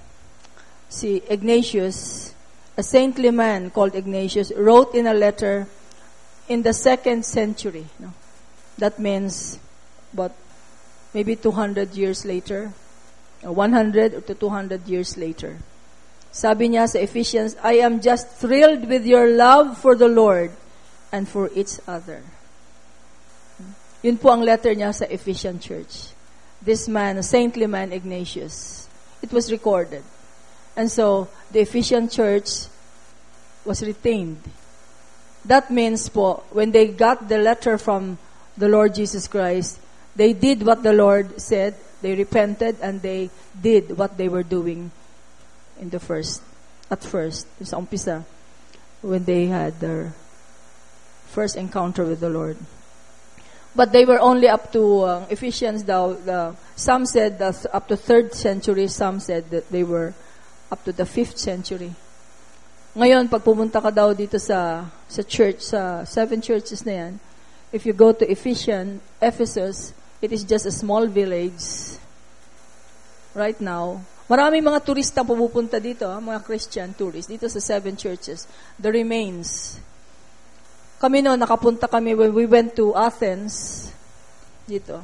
Ignatius, a saintly man called Ignatius, wrote in a letter in the 2nd century. No? That means about maybe 200 years later, 100 to 200 years later. Sabi niya sa Ephesians, I am just thrilled with your love for the Lord and for each other. Yun po ang letter niya sa Ephesian church. This man, a saintly man, Ignatius. It was recorded. And so, the Ephesian church was retained. That means po, when they got the letter from the Lord Jesus Christ, they did what the Lord said, they repented, and they did what they were doing at first, sa umpisa, when they had their first encounter with the Lord. But they were only up to, Ephesians some said that up to 3rd century, some said that they were up to the 5th century. Ngayon, pag pumunta ka daw dito sa church, sa 7 churches na yan, if you go to Ephesus, it is just a small village. Right now, maraming mga turista pupunta dito, mga Christian tourists, dito sa 7 churches. The remains. Kami noon, nakapunta kami when we went to Athens, dito.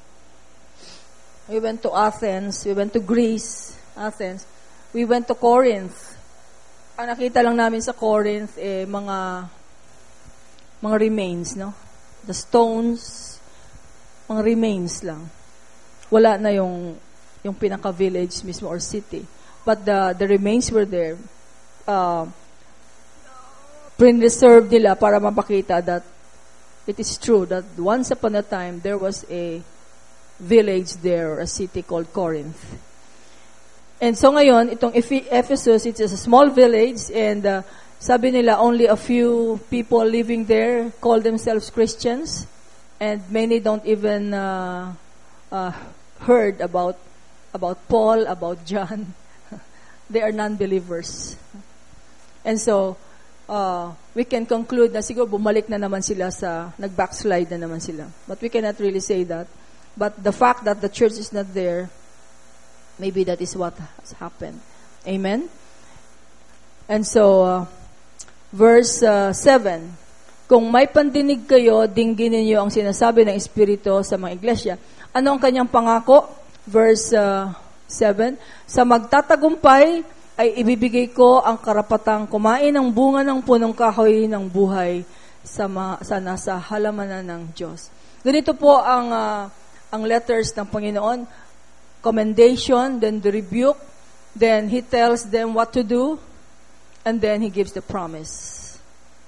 We went to Athens, we went to Greece, Athens. We went to Corinth. Ang nakita lang namin sa Corinth, mga remains, no? The stones, mga remains lang. Wala na yung pinaka-village mismo or city. But the remains were there. Preserved nila para mapakita that it is true that once upon a time, there was a village there, or a city called Corinth. And so ngayon, itong Ephesus, it's a small village, and sabi nila only a few people living there call themselves Christians, and many don't even heard about Paul, about John. They are non-believers. And so, we can conclude na siguro bumalik na naman sila nag-backslide na naman sila. But we cannot really say that. But the fact that the church is not there, maybe that is what has happened. Amen? And so, verse 7, kung may pandinig kayo, dinggin ninyo ang sinasabi ng Espiritu sa mga iglesia. Ano ang kanyang pangako? Verse 7, sa magtatagumpay ay ibibigay ko ang karapatang kumain ng bunga ng punong kahoy ng buhay sa nasa halamanan ng Diyos. Ganito po ang letters ng Panginoon. Commendation, then the rebuke, Then He tells them what to do, and then He gives the promise.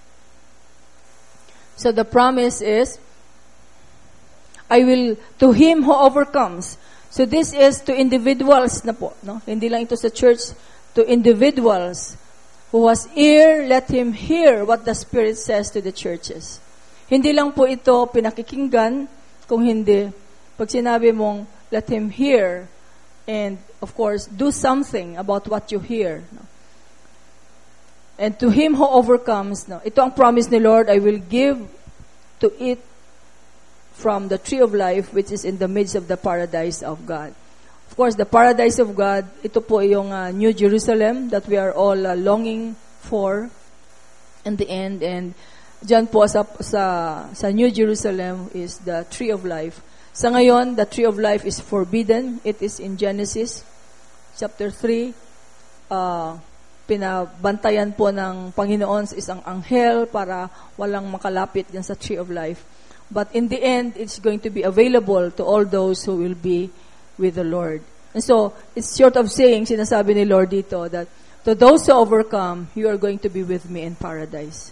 So the promise is, I will, to him who overcomes. So this is to individuals na po, no? Hindi lang ito sa church, to individuals. Who has ear, let him hear what the Spirit says to the churches. Hindi lang po ito pinakikinggan, kung hindi, pag sinabi mong, let him hear, and of course, do something about what you hear. No? And to him who overcomes, no? Ito ang promise ni Lord, I will give to eat from the tree of life which is in the midst of the paradise of God. Of course, the paradise of God, ito po yung New Jerusalem that we are all longing for in the end. And dyan po sa New Jerusalem is the tree of life. Sa ngayon, the tree of life is forbidden. It is in Genesis chapter 3. Pinabantayan po ng Panginoon sa isang anghel para walang makalapit dyan sa tree of life. But in the end, it's going to be available to all those who will be with the Lord. And so, it's short of saying, sinasabi ni Lord dito, that to those who overcome, you are going to be with me in paradise.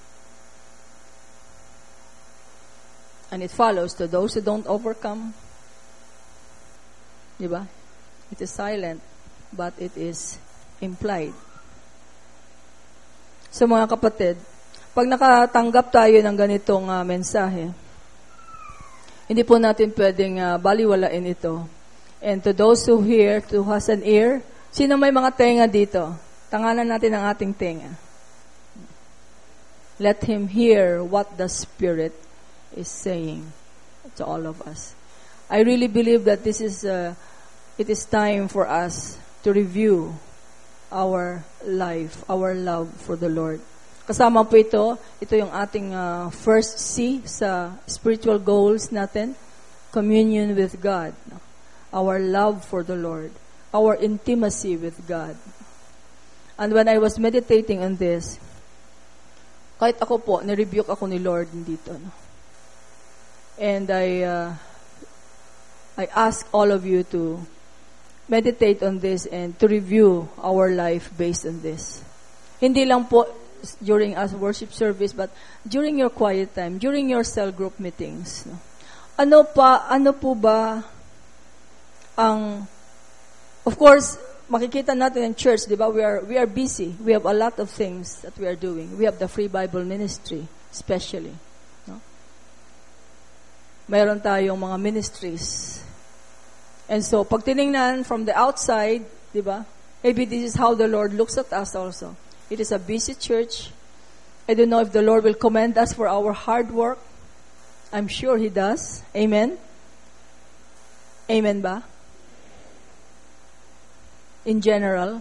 And it follows, to those who don't overcome, diba? It is silent, but it is implied. So mga kapatid, pag nakatanggap tayo ng ganitong mensahe, hindi po natin pwedeng baliwalain ito. And to those who hear, to has an ear, sino may mga tenga dito? Tanganan natin ang ating tenga. Let him hear what the Spirit is saying to all of us. I really believe that it is time for us to review our life, our love for the Lord. Kasama po ito yung ating first C sa spiritual goals natin, communion with God, our love for the Lord, our intimacy with God. And when I was meditating on this, kahit ako po, nirebuke ako ni Lord dito. No? And I ask all of you to meditate on this and to review our life based on this. Hindi lang po during our worship service, but during your quiet time, during your cell group meetings. No? Ano po ba ang, of course, makikita natin in church, di ba? We are busy. We have a lot of things that we are doing. We have the Free Bible Ministry, especially. No? Mayroon tayong mga ministries. And so, pag tinignan from the outside, di ba? Maybe this is how the Lord looks at us also. It is a busy church. I don't know if the Lord will commend us for our hard work. I'm sure He does. Amen? Amen ba? In general,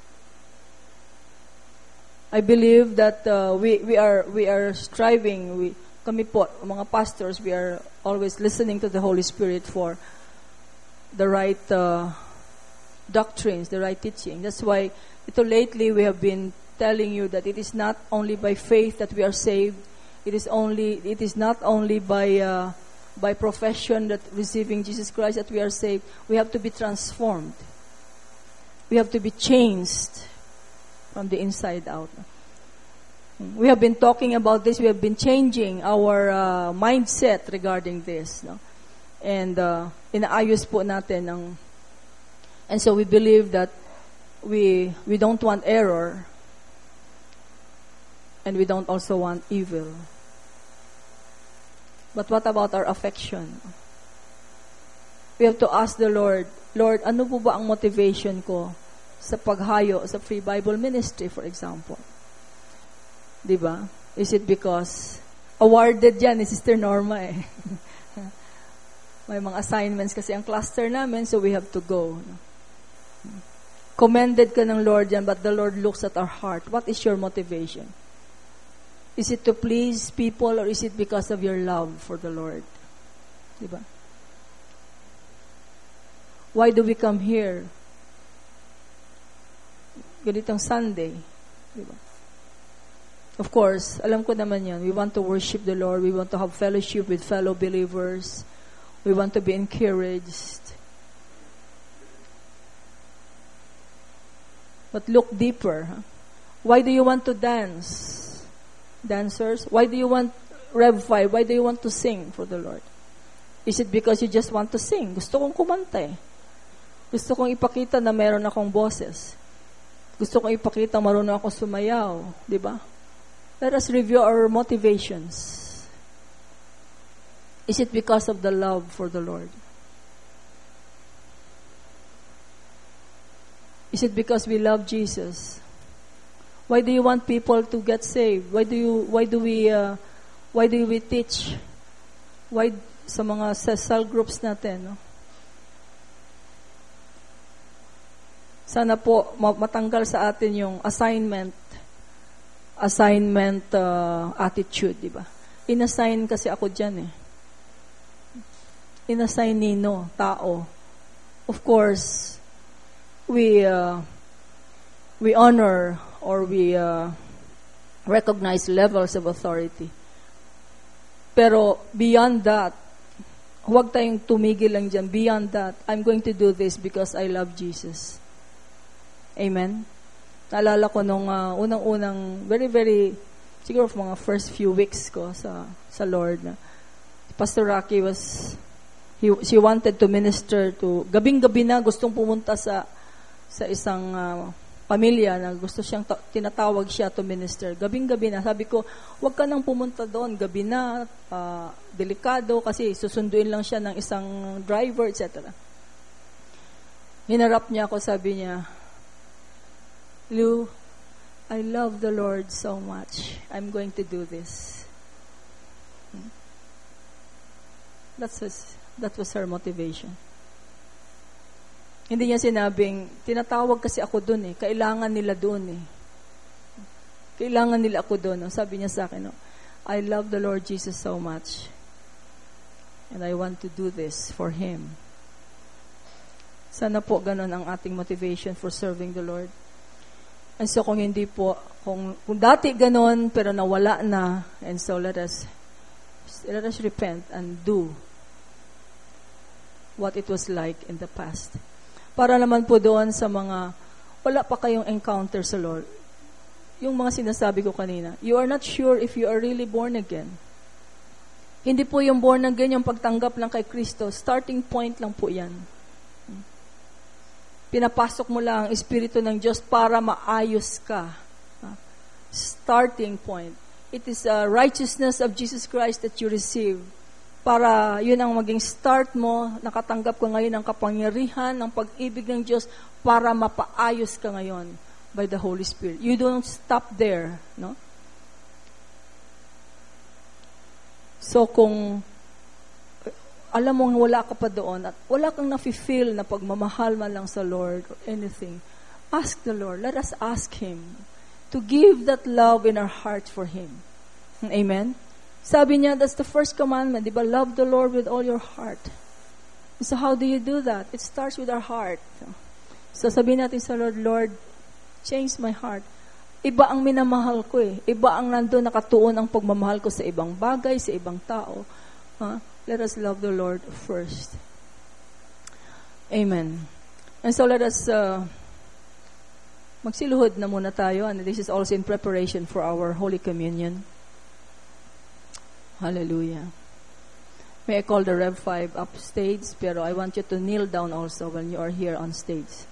I believe that we are striving. Kami po, mga pastors, we are always listening to the Holy Spirit for the right doctrines, the right teaching. That's why lately we have been telling you that it is not only by faith that we are saved. It is not only by profession that receiving Jesus Christ that we are saved. We have to be transformed. We have to be changed from the inside out. We have been talking about this. We have been changing our mindset regarding this. No? And inaayos po natin and so we believe that we don't want error. And we don't also want evil. But what about our affection? We have to ask the Lord, Lord, ano po ba ang motivation ko sa paghayo sa Free Bible Ministry, for example? Diba? Is it because awarded yan ni Sister Norma eh? May mga assignments kasi ang cluster namin, so we have to go. Commended ka ng Lord yan, but the Lord looks at our heart. What is your motivation? Is it to please people or is it because of your love for the Lord? Diba? Why do we come here? Ganitong Sunday. Diba? Of course, alam ko naman yan. We want to worship the Lord. We want to have fellowship with fellow believers. We want to be encouraged. But look deeper. Huh? Why do you want to dance? Dancers? Why do you want Rev 5? Why do you want to sing for the Lord? Is it because you just want to sing? Gusto kong kumanta eh. Gusto kong ipakita na meron akong boses. Gusto kong ipakita marunong ako sumayaw. Di ba? Let us review our motivations. Is it because of the love for the Lord? Is it because we love Jesus? Why do you want people to get saved? Why do we teach? Why sa mga cell groups natin, no? Sana po matanggal sa atin yung assignment attitude, di ba? Inassign kasi ako diyan eh. Inassign nino, tao. Of course, we honor or we recognize levels of authority. Pero beyond that, huwag tayong tumigil lang dyan. Beyond that, I'm going to do this because I love Jesus. Amen? Naalala ko nung unang-unang, very, siguro mga first few weeks ko sa Lord, na Pastor Rocky she wanted to minister to, gabing-gabi na gustong pumunta sa isang pamilya na gusto siyang, tinatawag siya to minister. Gabing-gabi na. Sabi ko, huwag ka nang pumunta doon. Gabi na, delikado, kasi susunduin lang siya ng isang driver, etc. Hinarap niya ako, sabi niya, Lou, I love the Lord so much. I'm going to do this. That was her motivation. Hindi niya sinabing, tinatawag kasi ako doon eh. Kailangan nila doon eh. Kailangan nila ako doon. No? Sabi niya sa akin, no? I love the Lord Jesus so much. And I want to do this for Him. Sana po ganun ang ating motivation for serving the Lord. And so kung hindi po, kung dati ganun, pero nawala na, and so let us repent and do what it was like in the past. Para naman po doon sa mga wala pa kayong encounter sa Lord. Yung mga sinasabi ko kanina, you are not sure if you are really born again. Hindi po yung born again, yung pagtanggap lang kay Kristo. Starting point lang po yan. Pinapasok mo lang ang Espiritu ng Diyos para maayos ka. Starting point. It is a righteousness of Jesus Christ that you receive. Para yun ang maging start mo, nakatanggap ka ngayon ng kapangyarihan, ng pag-ibig ng Diyos para mapaayos ka ngayon by the Holy Spirit. You don't stop there, no? So kung alam mo wala ka pa doon at wala kang nafe-feel na pagmamahal man lang sa Lord or anything, ask the Lord. Let us ask Him to give that love in our heart for Him. Amen? Sabi niya, that's the first commandment, di ba? Love the Lord with all your heart. So how do you do that? It starts with our heart. So sabihin natin sa Lord, Lord, change my heart. Iba ang minamahal ko eh. Iba ang nandun nakatuon ang pagmamahal ko sa ibang bagay, sa ibang tao. Let us love the Lord first. Amen. And so let us magsiluhod na muna tayo, and this is also in preparation for our Holy Communion. Hallelujah. May I call the Rev 5 up stage, pero I want you to kneel down also when you are here on stage.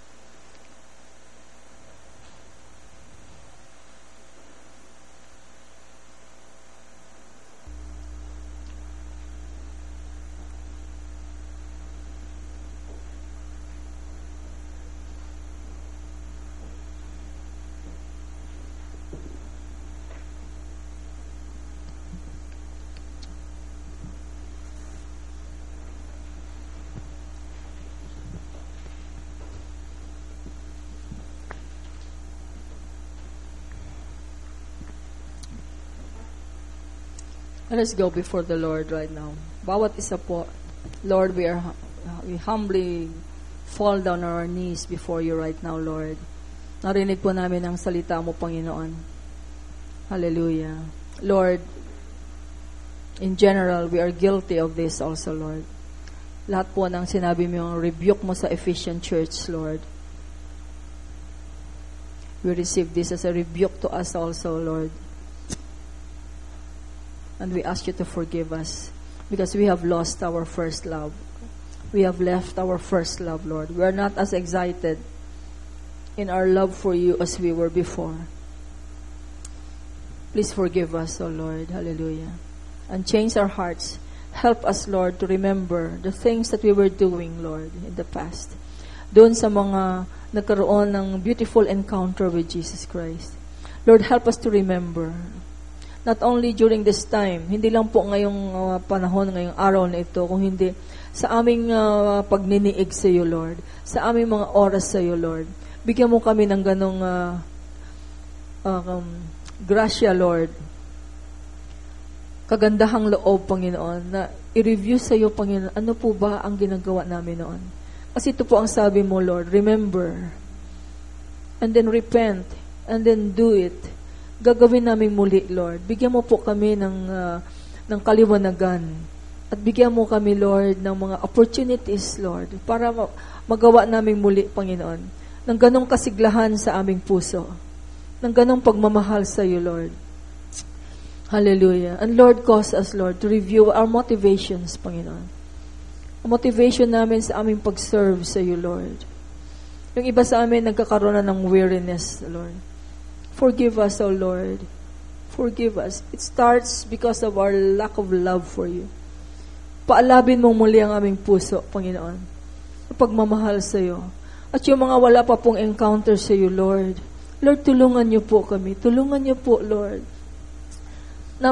Let us go before the Lord right now. Bawat isa po, Lord, we humbly fall down on our knees before you right now, Lord. Narinig po namin ang salita mo, Panginoon. Hallelujah. Lord, in general, we are guilty of this also, Lord. Lahat po ng sinabi mo, rebuke mo sa Ephesian Church, Lord. We receive this as a rebuke to us also, Lord. And we ask you to forgive us because we have lost our first love. We have left our first love, Lord. We are not as excited in our love for you as we were before. Please forgive us, O Lord. Hallelujah. And change our hearts. Help us, Lord, to remember the things that we were doing, Lord, in the past. Doon sa mga nagkaroon ng beautiful encounter with Jesus Christ. Lord, help us to remember. Not only during this time, hindi lang po ngayong panahon, ngayong araw na ito, kung hindi sa aming pagniniig sa iyo, Lord. Sa aming mga oras sa iyo, Lord. Bigyan mo kami ng ganong grasya, Lord. Kagandahang loob, Panginoon, na i-review sa iyo, Panginoon, ano po ba ang ginagawa namin noon? Kasi ito po ang sabi mo, Lord, remember, and then repent, and then do it. Gagawin namin muli, Lord. Bigyan mo po kami ng kaliwanagan. At bigyan mo kami, Lord, ng mga opportunities, Lord, para magawa namin muli, Panginoon, ng ganong kasiglahan sa aming puso, ng ganong pagmamahal sa iyo, Lord. Hallelujah. And Lord, cause us, Lord, to review our motivations, Panginoon. Ang motivation namin sa aming pag-serve sa iyo, Lord. Yung iba sa amin, nagkakaroon na ng weariness, Lord. Forgive us, O Lord. Forgive us. It starts because of our lack of love for you. Paalabin mo muli ang aming puso, Panginoon. Pagmamahal sa iyo. At yung mga wala pa pong encounter sa iyo, Lord. Lord, tulungan niyo po kami. Tulungan niyo po, Lord. Na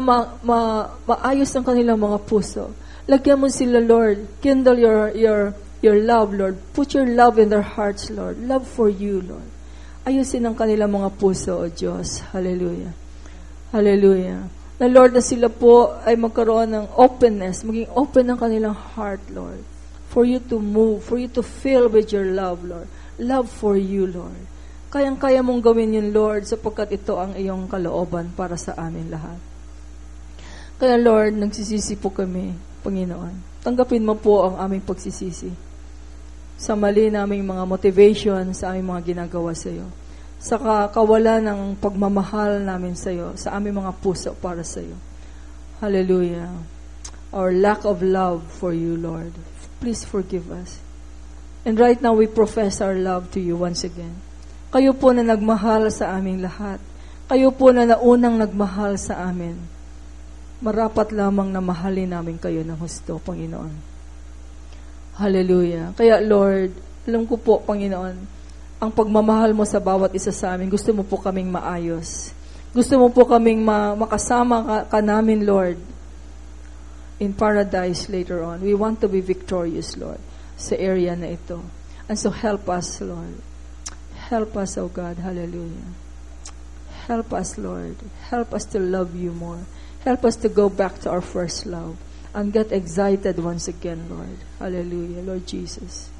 maayos ang kanilang mga puso. Lagyan mo sila, Lord. Kindle your love, Lord. Put your love in their hearts, Lord. Love for you, Lord. Ayusin ang kanilang mga puso, O Diyos. Hallelujah. Hallelujah. Na Lord, na sila po ay magkaroon ng openness, maging open ang kanilang heart, Lord. For you to move, for you to fill with your love, Lord. Love for you, Lord. Kayang-kaya mong gawin yun, Lord, sapagkat ito ang iyong kalooban para sa amin lahat. Kaya, Lord, nagsisisi po kami, Panginoon. Tanggapin mo po ang aming pagsisisi sa mali naming mga motivation, sa aming mga ginagawa sa iyo. Sa kawalan ng pagmamahal namin sa iyo, sa aming mga puso para sa iyo. Hallelujah. Our lack of love for you, Lord. Please forgive us. And right now, we profess our love to you once again. Kayo po na nagmahal sa aming lahat. Kayo po na naunang nagmahal sa amin. Marapat lamang na mahalin namin kayo ng husto, Panginoon. Hallelujah. Kaya, Lord, alam ko po, Panginoon, ang pagmamahal mo sa bawat isa sa amin, gusto mo po kaming maayos. Gusto mo po kaming makasama ka namin, Lord, in paradise later on. We want to be victorious, Lord, sa area na ito. And so help us, Lord. Help us, O God. Hallelujah. Help us, Lord. Help us to love you more. Help us to go back to our first love and get excited once again, Lord. Hallelujah, Lord Jesus.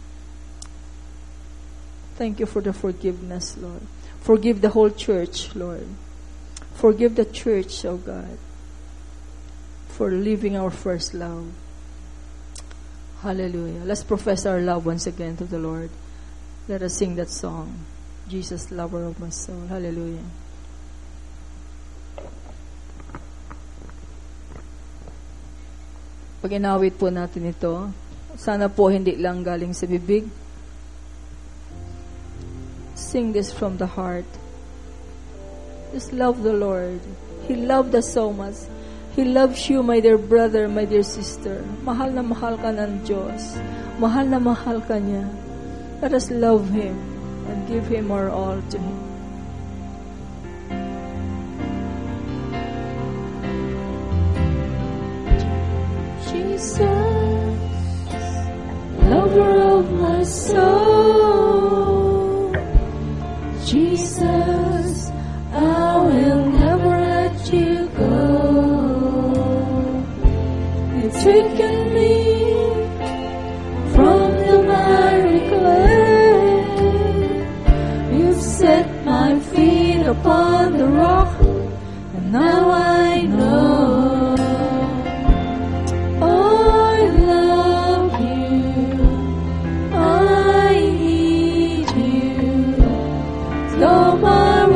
Thank you for the forgiveness, Lord. Forgive the whole church, Lord. Forgive the church, O God, for leaving our first love. Hallelujah. Let's profess our love once again to the Lord. Let us sing that song, Jesus, lover of my soul. Hallelujah. Pag inawit po natin ito, sana po hindi lang galing sa bibig. Sing this from the heart. Just love the Lord. He loved us so much. He loves you, my dear brother, my dear sister. Mahal na mahal ka ng Diyos. Mahal na mahal ka niya. Let us love Him and give Him our all to Him. Jesus, lover of my soul. Jesus, I will never let you go. You've taken me from the miry clay. You've set my feet upon the rock, and now I know my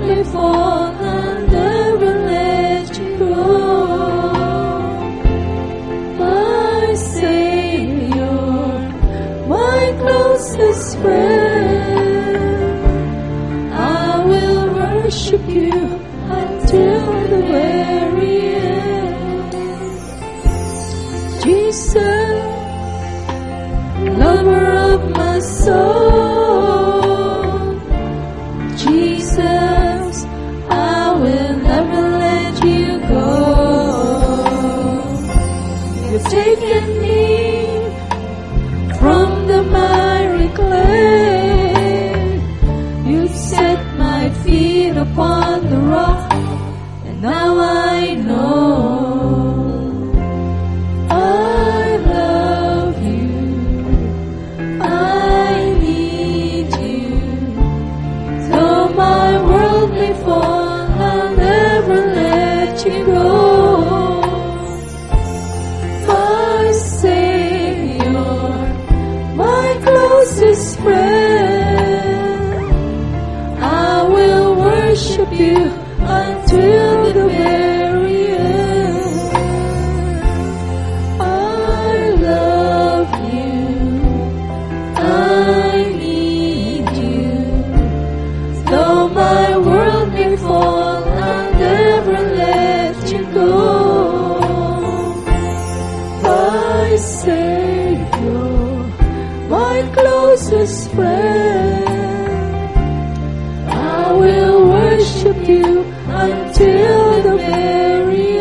may fall, I'll never let you go. My Savior, my closest friend, I will worship you until the very end. Jesus, lover of my soul, Jesus, I will never let you go. You've taken me from the miry clay. You've set my feet upon the rock, and now I know I love you. I need you. Though my world may fall, I'll never let you go. My Savior, my closest friend, I will worship you until the very end. I love you. I need you. Though my world may fall, I'll never let you go. My Savior, my closest friend, I will worship you until the very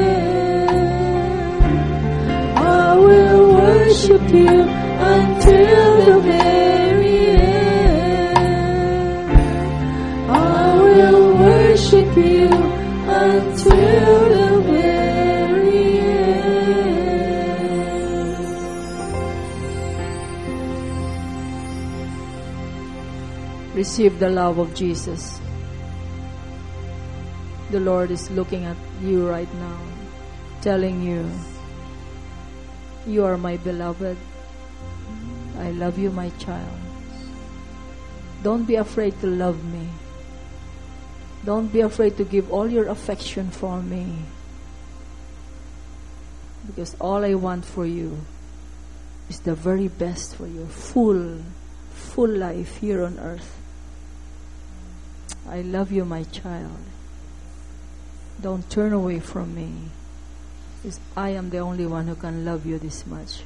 end. I will worship you until the very end. I will worship you until the very end. Receive the love of Jesus. The Lord is looking at you right now, telling you, you are my beloved. I love you, my child. Don't be afraid to love me. Don't be afraid to give all your affection for me. Because all I want for you is the very best for you. Full life here on earth. I love you, my child. Don't turn away from me. Because I am the only one who can love you this much.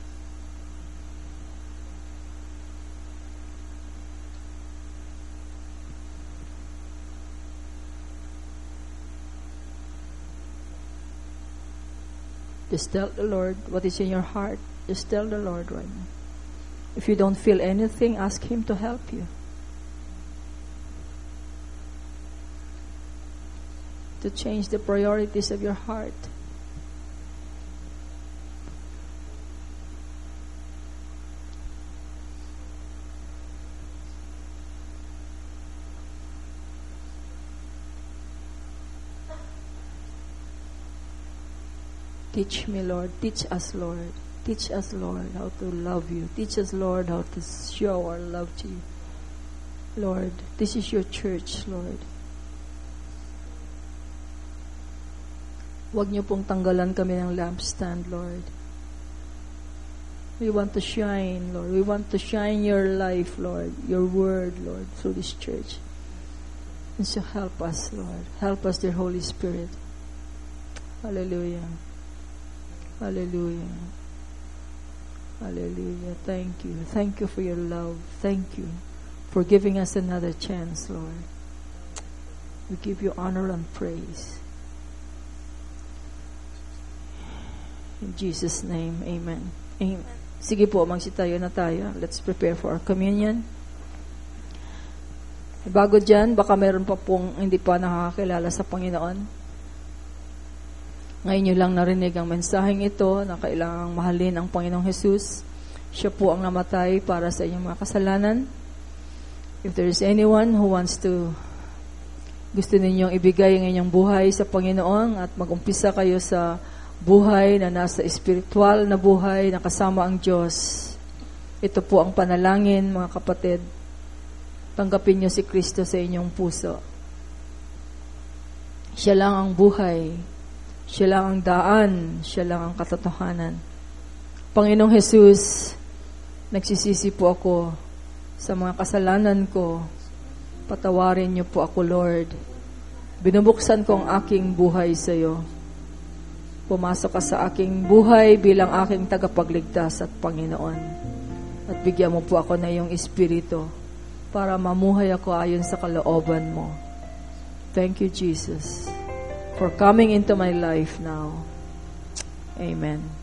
Just tell the Lord what is in your heart. Just tell the Lord right now. If you don't feel anything, ask Him to help you. To change the priorities of your heart. Teach me, Lord. Teach us, Lord. Teach us, Lord, how to love you. Teach us, Lord, how to show our love to you. Lord, this is your church, Lord. Huwag niyo pong tanggalan kami ng lampstand, Lord. We want to shine, Lord. We want to shine your life, Lord. Your word, Lord, through this church. And so help us, Lord. Help us, dear Holy Spirit. Hallelujah. Hallelujah. Hallelujah. Thank you. Thank you for your love. Thank you for giving us another chance, Lord. We give you honor and praise. In Jesus' name, amen. Amen. Sige po, magsitayo na tayo. Let's prepare for our communion. Bago dyan, baka meron pa pong hindi pa nakakakilala sa Panginoon. Ngayon nyo lang narinig ang mensaheng ito na kailangang mahalin ang Panginoong Jesus. Siya po ang namatay para sa inyong mga kasalanan. If there is anyone who wants to, gusto ninyong ibigay ang inyong buhay sa Panginoon at mag-umpisa kayo sa buhay na nasa espiritual na buhay na kasama ang Diyos. Ito po ang panalangin, mga kapatid. Tanggapin niyo si Kristo sa inyong puso. Siya lang ang buhay. Siya lang ang daan. Siya lang ang katotohanan. Panginoong Jesus, nagsisisi po ako sa mga kasalanan ko. Patawarin niyo po ako, Lord. Binubuksan ko ang aking buhay sa iyo. Pumasok ka sa aking buhay bilang aking tagapagligtas at Panginoon. At bigyan mo po ako na iyong Espiritu para mamuhay ako ayon sa kalooban mo. Thank you, Jesus, for coming into my life now. Amen.